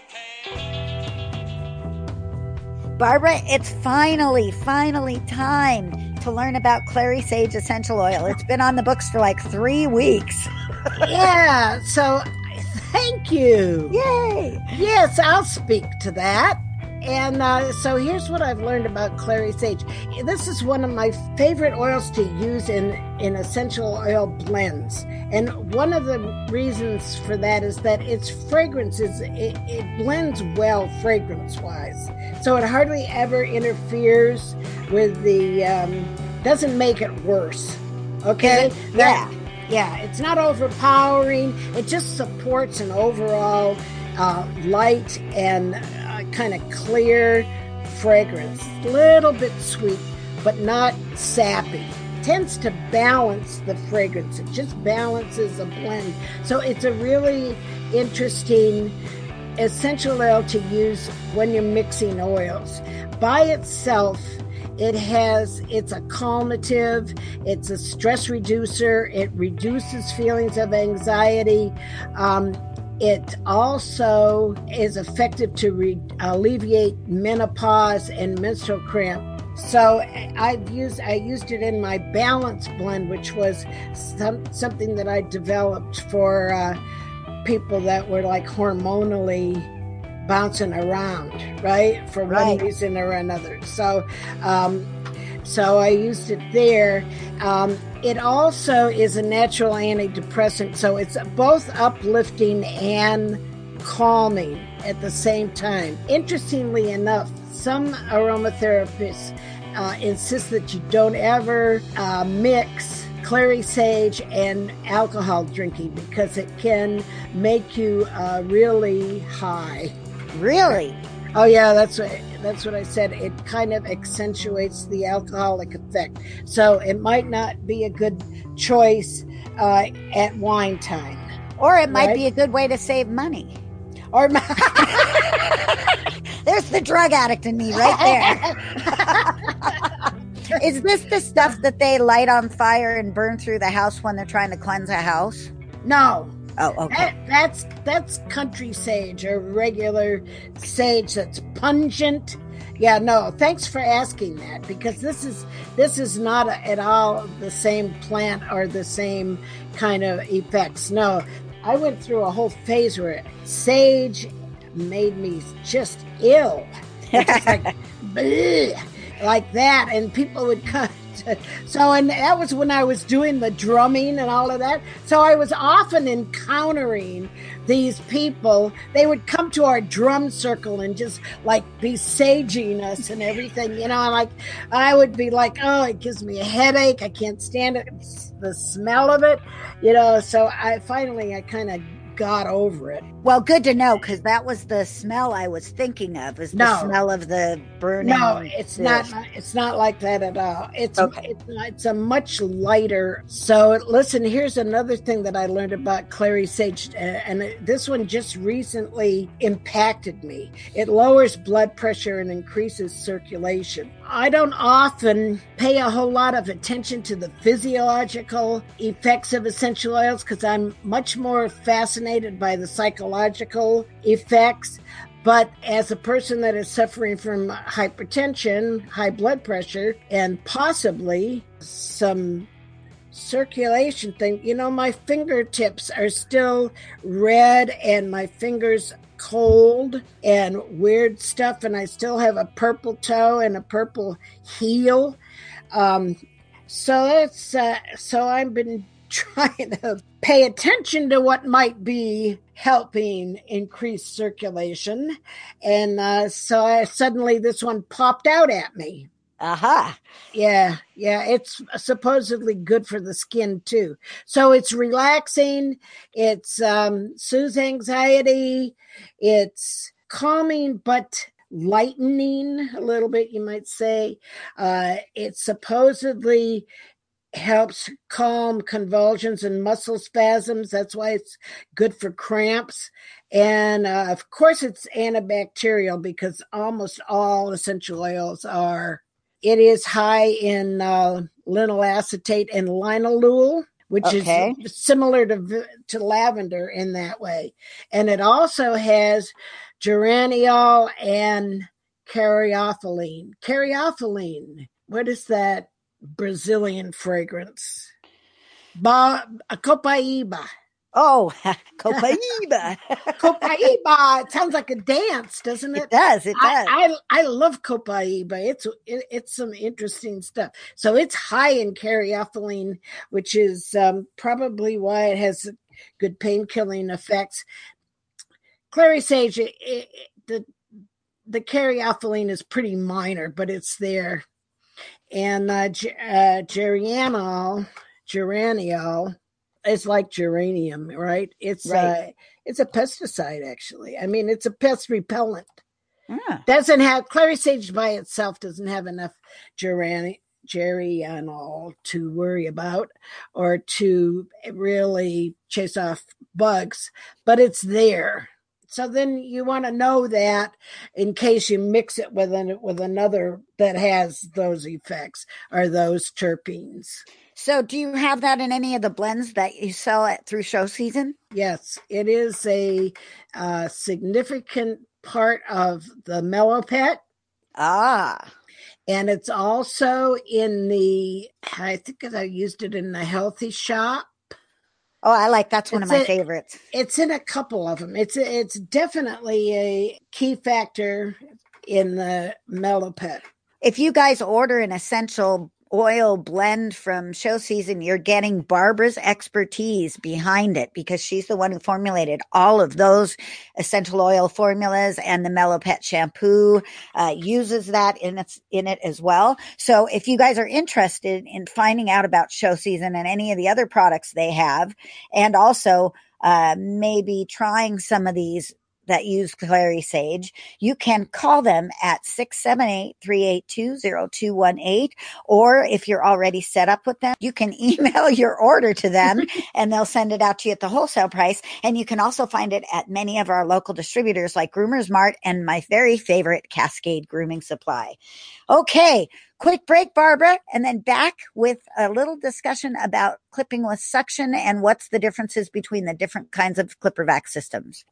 and hoping to pay. Barbara, it's finally, finally time to learn about Clary Sage Essential Oil. It's been on the books for like three weeks. Yeah, so thank you. Yay! Yes, I'll speak to that. And uh, so here's what I've learned about Clary Sage. This is one of my favorite oils to use in, in essential oil blends. And one of the reasons for that is that its fragrance is, it, it blends well fragrance-wise. So it hardly ever interferes with the, um, doesn't make it worse. Okay? Yeah. That, yeah, it's not overpowering. It just supports an overall uh, light and uh, kind of clear fragrance. Little bit sweet, but not sappy. Tends to balance the fragrance. It just balances a blend. So it's a really interesting essential oil to use when you're mixing oils. By itself, it has, it's a calmative, it's a stress reducer, it reduces feelings of anxiety. Um, it also is effective to re- alleviate menopause and menstrual cramp. So I've used I used it in my Balance blend, which was some, something that I developed for uh, people that were like hormonally bouncing around, right, for Right. one reason or another. So, um, so I used it there. Um, it also is a natural antidepressant, so it's both uplifting and calming at the same time. Interestingly enough, some aromatherapists uh, insist that you don't ever uh, mix Clary Sage and alcohol drinking because it can make you uh, really high. Really? Oh yeah, that's what that's what I said. It kind of accentuates the alcoholic effect, so it might not be a good choice uh, at wine time. Or it might Right. be a good way to save money. Or There's the drug addict in me right there. Is this the stuff that they light on fire and burn through the house when they're trying to cleanse a house? no, Oh, okay. that, that's that's country sage or regular sage that's pungent. Yeah, no. Thanks for asking that because this is this is not at all the same plant or the same kind of effects. No, I went through a whole phase where sage made me just ill. It's just like, bleh, like that, and people would come. So, and that was when I was doing the drumming and all of that. So I was often encountering these people. They would come to our drum circle and just like be saging us and everything, you know, and like, I would be like, oh, it gives me a headache. I can't stand it. It's the smell of it, you know. So I finally, I kind of got over it. Well, good to know, because that was the smell I was thinking of, is the No. smell of the burning. No, it's fish. not. It's not like that at all. It's Okay. it's, it's a much lighter. So listen, here's another thing that I learned about clary sage, uh, and it- this one just recently impacted me. It lowers blood pressure and increases circulation. I don't often pay a whole lot of attention to the physiological effects of essential oils because I'm much more fascinated by the psychological effects. But as a person that is suffering from hypertension, high blood pressure, and possibly some circulation thing, you know, my fingertips are still red and my fingers cold and weird stuff. And I still have a purple toe and a purple heel. Um, so it's, uh, so I've been trying to pay attention to what might be helping increase circulation. And uh, so I, suddenly this one popped out at me. Aha. Yeah, yeah, it's supposedly good for the skin too. So it's relaxing, it's um, soothes anxiety, it's calming but lightening a little bit, you might say. Uh, it supposedly helps calm convulsions and muscle spasms. That's why it's good for cramps. And uh, of course, it's antibacterial because almost all essential oils are. It is high in uh, linolyl acetate and linalool, which Okay. is similar to to lavender in that way. And it also has geraniol and caryophyllene. Caryophyllene, what is that Brazilian fragrance? Ba, Copaiba. Oh, Copaiba. Copaiba. It sounds like a dance, doesn't it? It does. It does. I, I, I love Copaiba. It's it, it's some interesting stuff. So it's high in caryophyllene, which is um, probably why it has good pain killing effects. Clary sage, it, it, the the caryophyllene is pretty minor, but it's there. And uh, uh, geraniol, geraniol is like geranium, right? It's Right. Uh, it's a pesticide, actually. I mean, it's a pest repellent. Ah. Doesn't have clary sage by itself doesn't have enough gerani, geraniol to worry about or to really chase off bugs, but it's there. So then you want to know that in case you mix it with an, with another that has those effects or those terpenes. So do you have that in any of the blends that you sell at through show season? Yes, it is a uh, significant part of the Mellow Pet. Ah. And it's also in the, I think I used it in the Healthy Shop. Oh, I like that's one It's of my a- favorites. It's in a couple of them. It's it's definitely a key factor in the Mellow Pet. If you guys order an essential oil blend from show season, you're getting Barbara's expertise behind it because she's the one who formulated all of those essential oil formulas, and the Mellow Pet shampoo uh, uses that in its in it as well. So if you guys are interested in finding out about show season and any of the other products they have, and also uh, maybe trying some of these that use clary sage, you can call them at six seven eight, three eight two, zero two one eight. Or if you're already set up with them, you can email your order to them and they'll send it out to you at the wholesale price. And you can also find it at many of our local distributors like Groomers Mart and my very favorite Cascade Grooming Supply. Okay, quick break, Barbara, and then back with a little discussion about clipping with suction and what's the differences between the different kinds of clipper vac systems.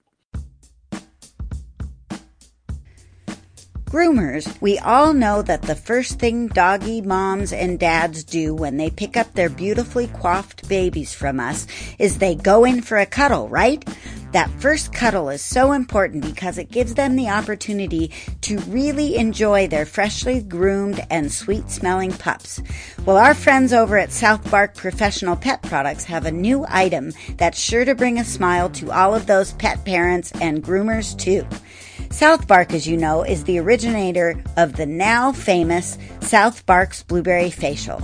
Groomers, we all know that the first thing doggy moms and dads do when they pick up their beautifully coiffed babies from us is they go in for a cuddle, right? That first cuddle is so important because it gives them the opportunity to really enjoy their freshly groomed and sweet-smelling pups. Well, our friends over at South Bark Professional Pet Products have a new item that's sure to bring a smile to all of those pet parents and groomers too. South Bark, as you know, is the originator of the now famous South Bark's Blueberry Facial.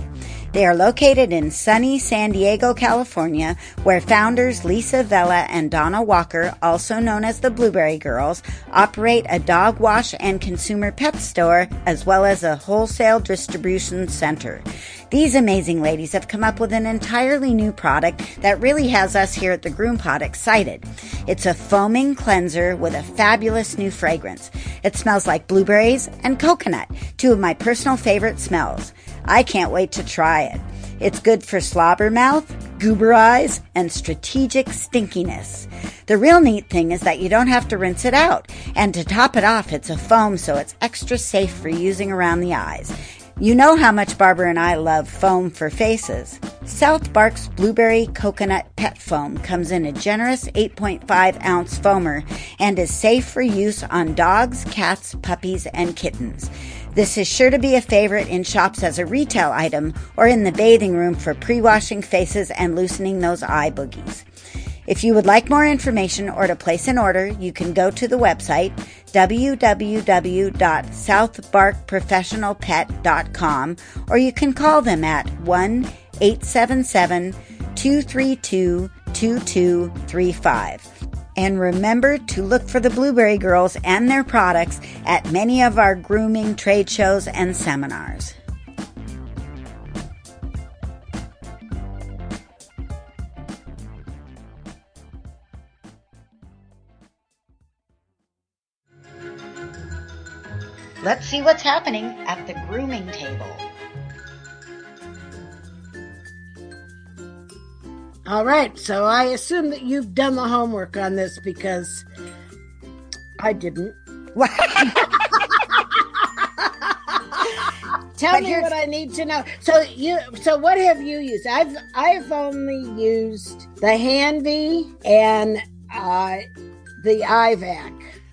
They are located in sunny San Diego, California, where founders Lisa Vela and Donna Walker, also known as the Blueberry Girls, operate a dog wash and consumer pet store as well as a wholesale distribution center. These amazing ladies have come up with an entirely new product that really has us here at the Groom Pod excited. It's a foaming cleanser with a fabulous new fragrance. It smells like blueberries and coconut, two of my personal favorite smells. I can't wait to try it. It's good for slobber mouth, goober eyes, and strategic stinkiness. The real neat thing is that you don't have to rinse it out. And to top it off, it's a foam, so it's extra safe for using around the eyes. You know how much Barbara and I love foam for faces. South Bark's Blueberry Coconut Pet Foam comes in a generous eight point five ounce foamer and is safe for use on dogs, cats, puppies, and kittens. This is sure to be a favorite in shops as a retail item or in the bathing room for pre-washing faces and loosening those eye boogies. If you would like more information or to place an order, you can go to the website w w w dot south bark professional pet dot com or you can call them at one eight seven seven, two three two, two two three five. And remember to look for the Blueberry Girls and their products at many of our grooming trade shows and seminars. Let's see what's happening at the grooming table. All right, so I assume that you've done the homework on this because I didn't. Tell But me here's- what I need to know. So you, so what have you used? I've I've only used the Hanvee and uh, the I VAC.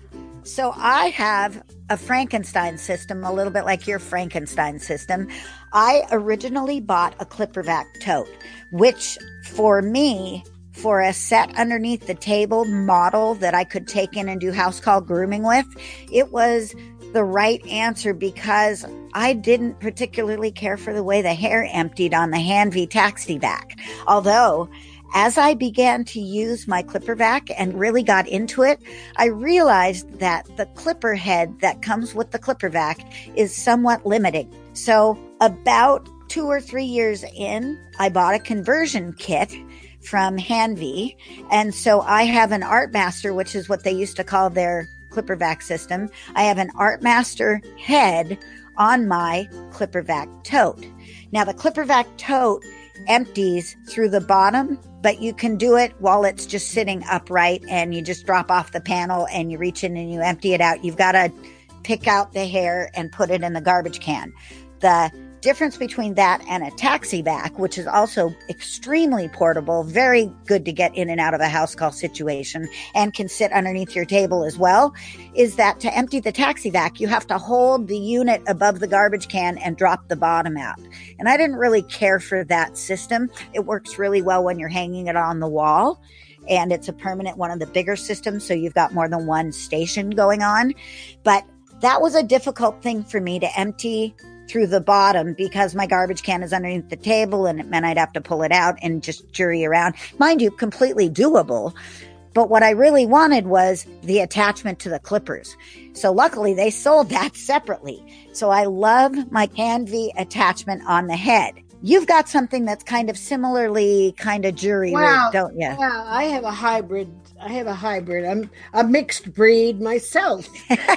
So I have a Frankenstein system, a little bit like your Frankenstein system. I originally bought a ClipperVac tote, which for me, for a set underneath the table model that I could take in and do house call grooming with, it was the right answer because I didn't particularly care for the way the hair emptied on the Hanvee TaxiVac. Although, as I began to use my ClipperVac and really got into it, I realized that the clipper head that comes with the ClipperVac is somewhat limiting. So about two or three years in, I bought a conversion kit from Hanvee. And so I have an Artmaster, which is what they used to call their ClipperVac system. I have an Artmaster head on my ClipperVac tote. Now the ClipperVac tote empties through the bottom, but you can do it while it's just sitting upright and you just drop off the panel and you reach in and you empty it out. You've got to pick out the hair and put it in the garbage can. The difference between that and a TaxiVac, which is also extremely portable, very good to get in and out of a house call situation and can sit underneath your table as well, is that to empty the TaxiVac, you have to hold the unit above the garbage can and drop the bottom out. And I didn't really care for that system. It works really well when you're hanging it on the wall. And it's a permanent one of the bigger systems, so you've got more than one station going on. But that was a difficult thing for me to empty through the bottom because my garbage can is underneath the table and it meant I'd have to pull it out and just jury around. Mind you, completely doable. But what I really wanted was the attachment to the clippers. So luckily they sold that separately. So I love my Hanvee attachment on the head. You've got something that's kind of similarly kind of jury, Wow, don't you? Wow, I have a hybrid. I have a hybrid. I'm a mixed breed myself.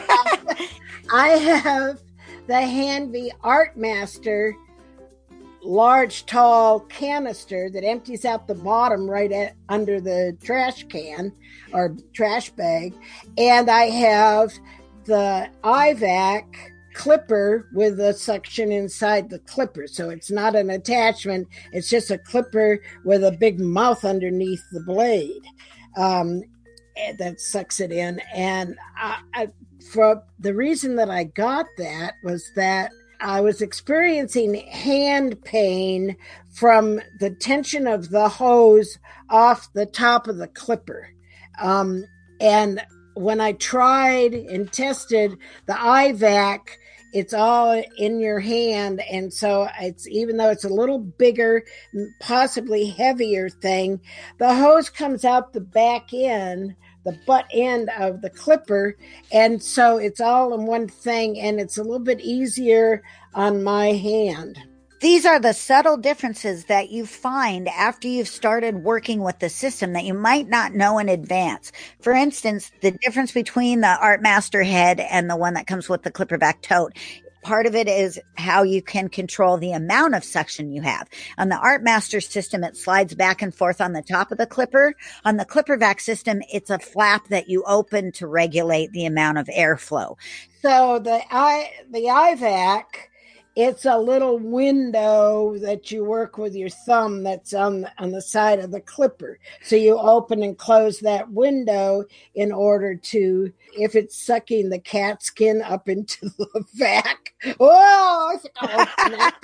I have the Hanvee Artmaster large, tall canister that empties out the bottom right at, under the trash can or trash bag. And I have the I VAC clipper with a suction inside the clipper. So it's not an attachment. It's just a clipper with a big mouth underneath the blade um, that sucks it in. And I, I, for the reason that I got that was that I was experiencing hand pain from the tension of the hose off the top of the clipper. Um, and when I tried and tested the I VAC it's all in your hand. And so it's, even though it's a little bigger, possibly heavier thing, the hose comes out the back end, the butt end of the clipper. And so it's all in one thing, and it's a little bit easier on my hand. These are the subtle differences that you find after you've started working with the system that you might not know in advance. For instance, the difference between the Artmaster head and the one that comes with the Clippervac tote. Part of it is how you can control the amount of suction you have. On the Artmaster system, it slides back and forth on the top of the clipper. On the Clippervac system, it's a flap that you open to regulate the amount of airflow. So the I the I VAC, it's a little window that you work with your thumb that's on the, on the side of the clipper. So you open and close that window in order to, if it's sucking the cat skin up into the vac. Oh, I think I'll open that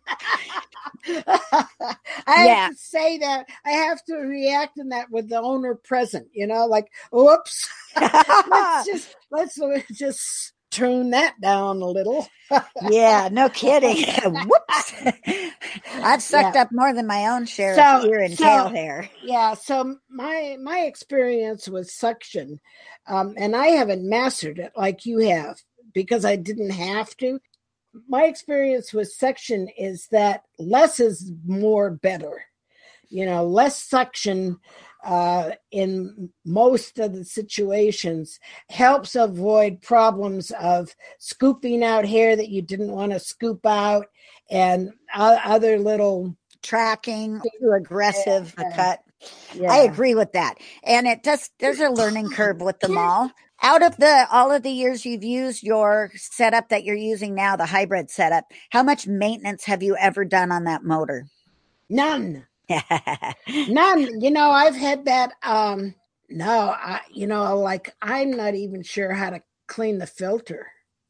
thing. I Yeah. have to say that. I have to react in that with the owner present, you know, like, oops. let's just, let's just tune that down a little. Yeah, no kidding. Whoops. I've sucked Yeah. up more than my own share So- of ear and so- tail hair. Yeah, so my my experience with suction, um, and I haven't mastered it like you have because I didn't have to. My experience with suction is that less is more better. You know, less suction uh, in most of the situations helps avoid problems of scooping out hair that you didn't want to scoop out, and uh, other little Tracking, too aggressive a Yeah. cut. yeah. I agree with that. And it does, there's a learning curve with them all. Out of the, all of the years you've used your setup that you're using now, the hybrid setup, how much maintenance have you ever done on that motor? None. None. You know, I've had that. Um, no, I, you know, like I'm not even sure how to clean the filter.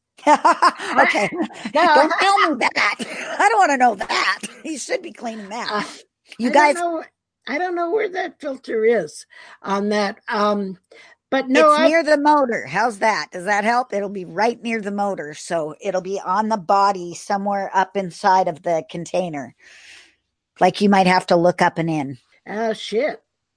Okay. No. Don't tell me that. I don't want to know that. You should be cleaning that. Uh, You I guys, don't know, I don't know where that filter is on that. Um, but no, it's I, near the motor. How's that? Does that help? It'll be right near the motor. So it'll be on the body somewhere up inside of the container. Like you might have to look up and in. oh shit.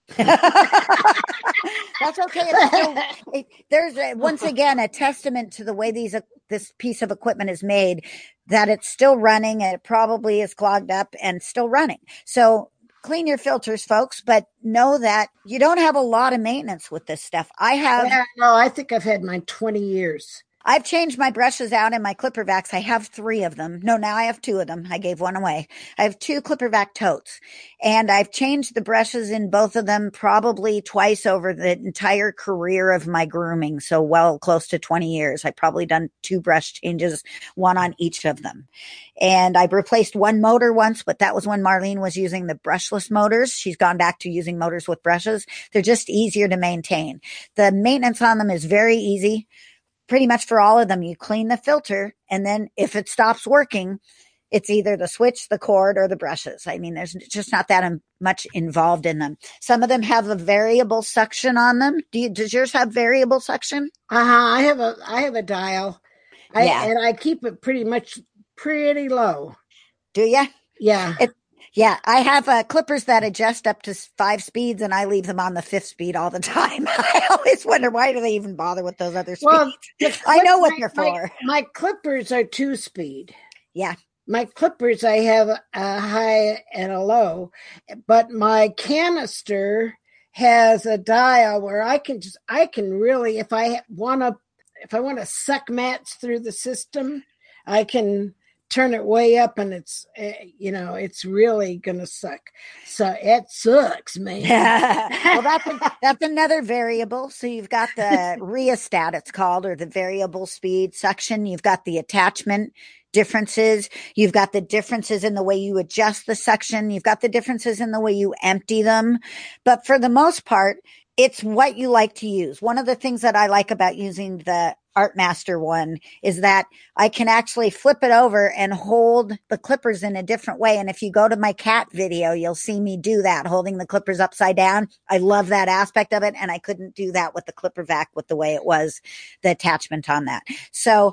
That's okay. It's still, it, there's a, once again a testament to the way these uh, this piece of equipment is made, that it's still running and it probably is clogged up and still running. So clean your filters, folks, but know that you don't have a lot of maintenance with this stuff. I have. Yeah, no, I think I've had mine twenty years. I've changed my brushes out in my Clippervacs. I have three of them. No, now I have two of them. I gave one away. I have two Clippervac totes, and I've changed the brushes in both of them probably twice over the entire career of my grooming. So well close to twenty years. I've probably done two brush changes, one on each of them. And I've replaced one motor once, but that was when Marlene was using the brushless motors. She's gone back to using motors with brushes. They're just easier to maintain. The maintenance on them is very easy. Pretty much for all of them, you clean the filter, and then if it stops working, it's either the switch, the cord, or the brushes. I mean, there's just not that much involved in them. Some of them have a variable suction on them. Do you, does yours have variable suction? Uh huh. I have a, I have a dial. I, Yeah. and I keep it pretty much pretty low. Do you? Yeah. It, yeah, I have uh, clippers that adjust up to five speeds, and I leave them on the fifth speed all the time. I always wonder, why do they even bother with those other speeds? Well, the I know what my- they're my- for. My clippers are two speed. Yeah. My clippers, I have a high and a low, but my canister has a dial where I can just, I can really, if I want to, if I want to suck mats through the system, I can turn it way up, and it's, uh, you know, it's really going to suck. So it sucks, man. Well, that's a, that's another variable. So you've got the rheostat, it's called, or the variable speed suction. You've got the attachment differences. You've got the differences in the way you adjust the suction. You've got the differences in the way you empty them. But for the most part, it's what you like to use. One of the things that I like about using the Artmaster one is that I can actually flip it over and hold the clippers in a different way. And if you go to my cat video, you'll see me do that, holding the clippers upside down. I love that aspect of it. And I couldn't do that with the Clippervac with the way it was, the attachment on that. So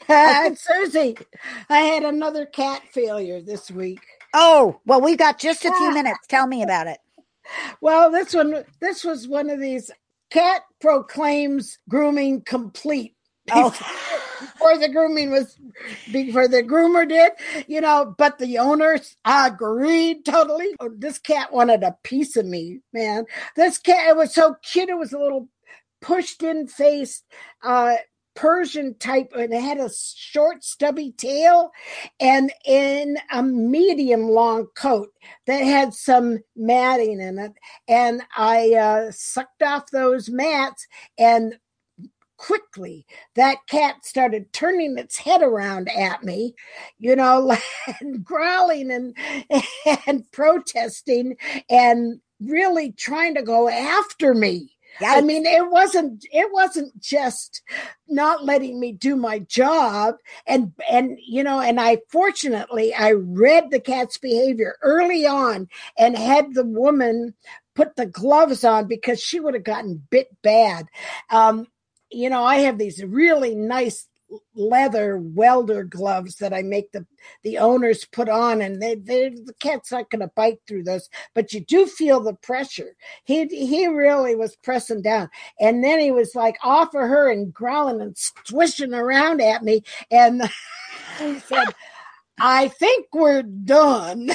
And Susie, I had another cat failure this week. Oh, well, we've got just a few minutes. Tell me about it. Well, this one, this was one of these cat proclaims grooming complete. Oh, Before the grooming was, before the groomer did, you know, but the owners agreed totally. Oh, this cat wanted a piece of me, man. This cat, it was so cute. It was a little pushed in face, uh, Persian type, and it had a short, stubby tail and in a medium long coat that had some matting in it. And I uh, sucked off those mats, and quickly that cat started turning its head around at me, you know, and growling and, and protesting and really trying to go after me. Yikes. I mean, it wasn't, it wasn't just not letting me do my job. And, and, you know, and I, fortunately, I read the cat's behavior early on and had the woman put the gloves on because she would have gotten bit bad. Um, you know, I have these really nice leather welder gloves that I make the, the owners put on, and they, they the cat's not going to bite through those, but you do feel the pressure. He, he really was pressing down. And then he was like off of her and growling and swishing around at me. And he said, I think we're done.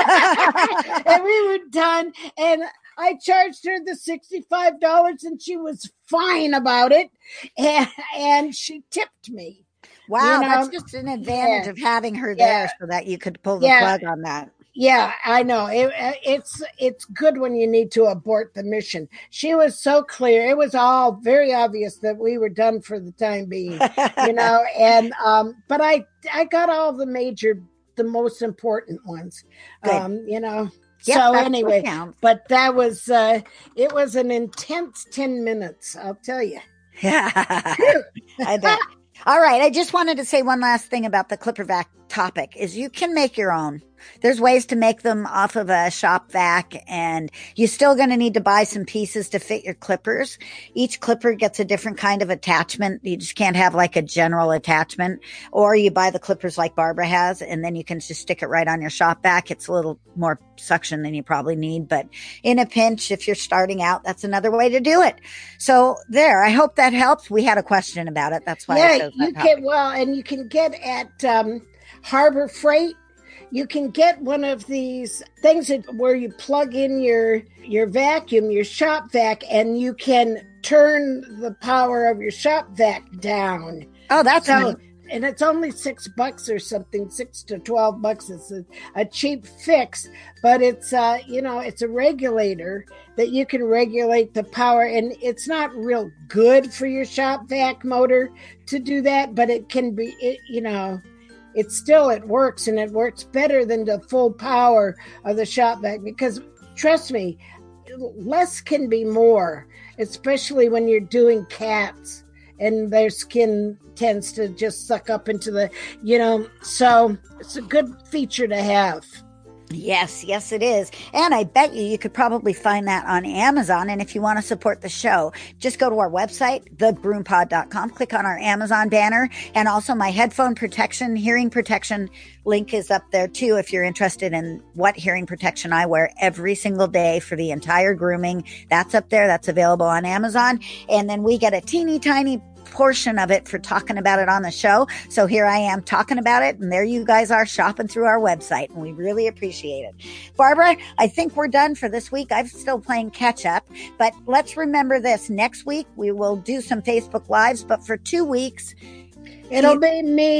And we were done. And I charged her the sixty-five dollars, and she was fine about it. And, and she tipped me. Wow, you know? That's just an advantage yeah. of having her yeah. there so that you could pull the yeah. plug on that. Yeah, I know. It, it's it's good when you need to abort the mission. She was so clear. It was all very obvious that we were done for the time being, you know. And um, but I I got all the major, the most important ones, um, you know. Yep, so anyway, counts. But that was uh, it was an intense ten minutes. I'll tell you. Yeah, I bet. All right. I just wanted to say one last thing about the clipper vac topic is you can make your own. There's ways to make them off of a shop vac, and you're still going to need to buy some pieces to fit your clippers. Each clipper gets a different kind of attachment. You just can't have like a general attachment, or you buy the clippers like Barbara has, and then you can just stick it right on your shop vac. It's a little more suction than you probably need, but in a pinch, if you're starting out, that's another way to do it. So there, I hope that helps. We had a question about it. That's why yeah, I chose that you topic. can, well, and you can get at um, Harbor Freight. You can get one of these things that, where you plug in your your vacuum, your shop vac, and you can turn the power of your shop vac down. Oh, that's so, neat. And it's only six bucks or something, six to twelve bucks. It's a, a cheap fix, but it's uh, you know, it's a regulator that you can regulate the power, and it's not real good for your shop vac motor to do that, but it can be, it, you know. It's still, it works, and it works better than the full power of the shop vac, because trust me, less can be more, especially when you're doing cats and their skin tends to just suck up into the, you know, so it's a good feature to have. Yes, yes, it is. And I bet you you could probably find that on Amazon. And if you want to support the show, just go to our website, the groom pod dot com, click on our Amazon banner. And also my headphone protection, hearing protection link is up there too. If you're interested in what hearing protection I wear every single day for the entire grooming, that's up there. That's available on Amazon. And then we get a teeny tiny portion of it for talking about it on the show. So here I am talking about it, and there you guys are shopping through our website, and we really appreciate it. Barbara, I think we're done for this week. I'm still playing catch up, but let's remember this. Next week, we will do some Facebook Lives, but for two weeks, it'll be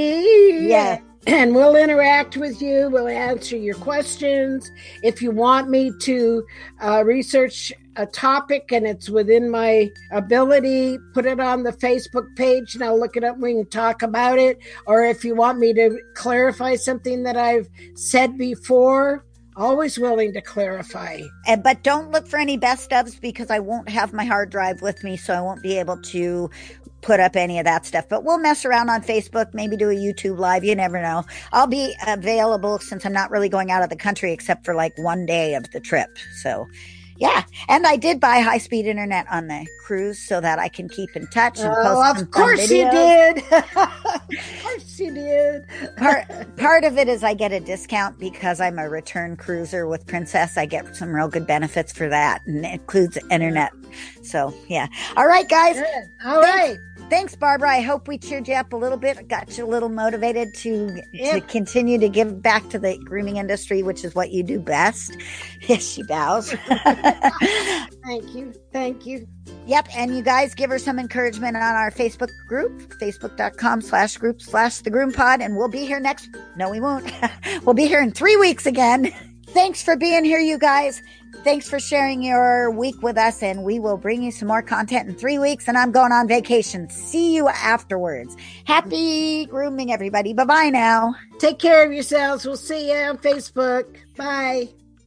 me. Yeah. And we'll interact with you. We'll answer your questions. If you want me to uh, research a topic and it's within my ability, put it on the Facebook page and I'll look it up and we can talk about it. Or if you want me to clarify something that I've said before, always willing to clarify. And, but don't look for any best ofs because I won't have my hard drive with me, so I won't be able to put up any of that stuff. But we'll mess around on Facebook, maybe do a YouTube live. You never know. I'll be available since I'm not really going out of the country except for like one day of the trip. So Yeah, and I did buy high-speed internet on the cruise so that I can keep in touch and oh, post some of course fun you videos. did. Of course you did. part part of it is I get a discount because I'm a return cruiser with Princess. I get some real good benefits for that, and it includes internet. So yeah. All right, guys. Good. All Thanks. right. Thanks, Barbara. I hope we cheered you up a little bit, got you a little motivated to Yeah. to continue to give back to the grooming industry, which is what you do best. Yes, she bows. Thank you. Thank you. Yep. And you guys give her some encouragement on our Facebook group, facebook.com slash group slash the groom pod. And we'll be here next. No, we won't. We'll be here in three weeks again. Thanks for being here, you guys. Thanks for sharing your week with us. And we will bring you some more content in three weeks. And I'm going on vacation. See you afterwards. Happy grooming, everybody. Bye-bye now. Take care of yourselves. We'll see you on Facebook. Bye.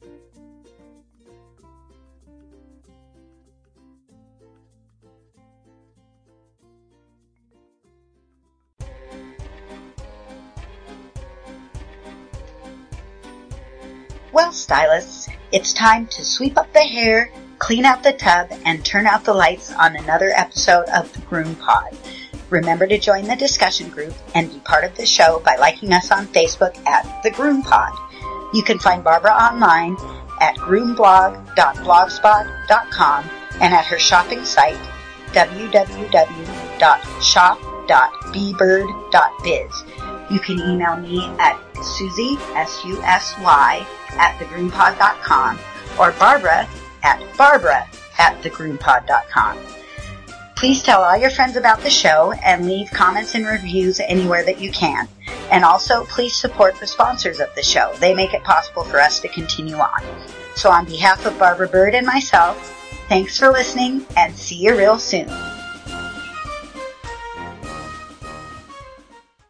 Well, stylists, it's time to sweep up the hair, clean out the tub, and turn out the lights on another episode of the Groom Pod. Remember to join the discussion group and be part of the show by liking us on Facebook at the Groom Pod. You can find Barbara online at groomblog dot blogspot dot com and at her shopping site w w w dot shop dot b bird dot biz. You can email me at Susie, S U S Y, at the groom pod dot com or Barbara at Barbara at the groom pod dot com. Please tell all your friends about the show and leave comments and reviews anywhere that you can. And also, please support the sponsors of the show. They make it possible for us to continue on. So on behalf of Barbara Bird and myself, thanks for listening and see you real soon.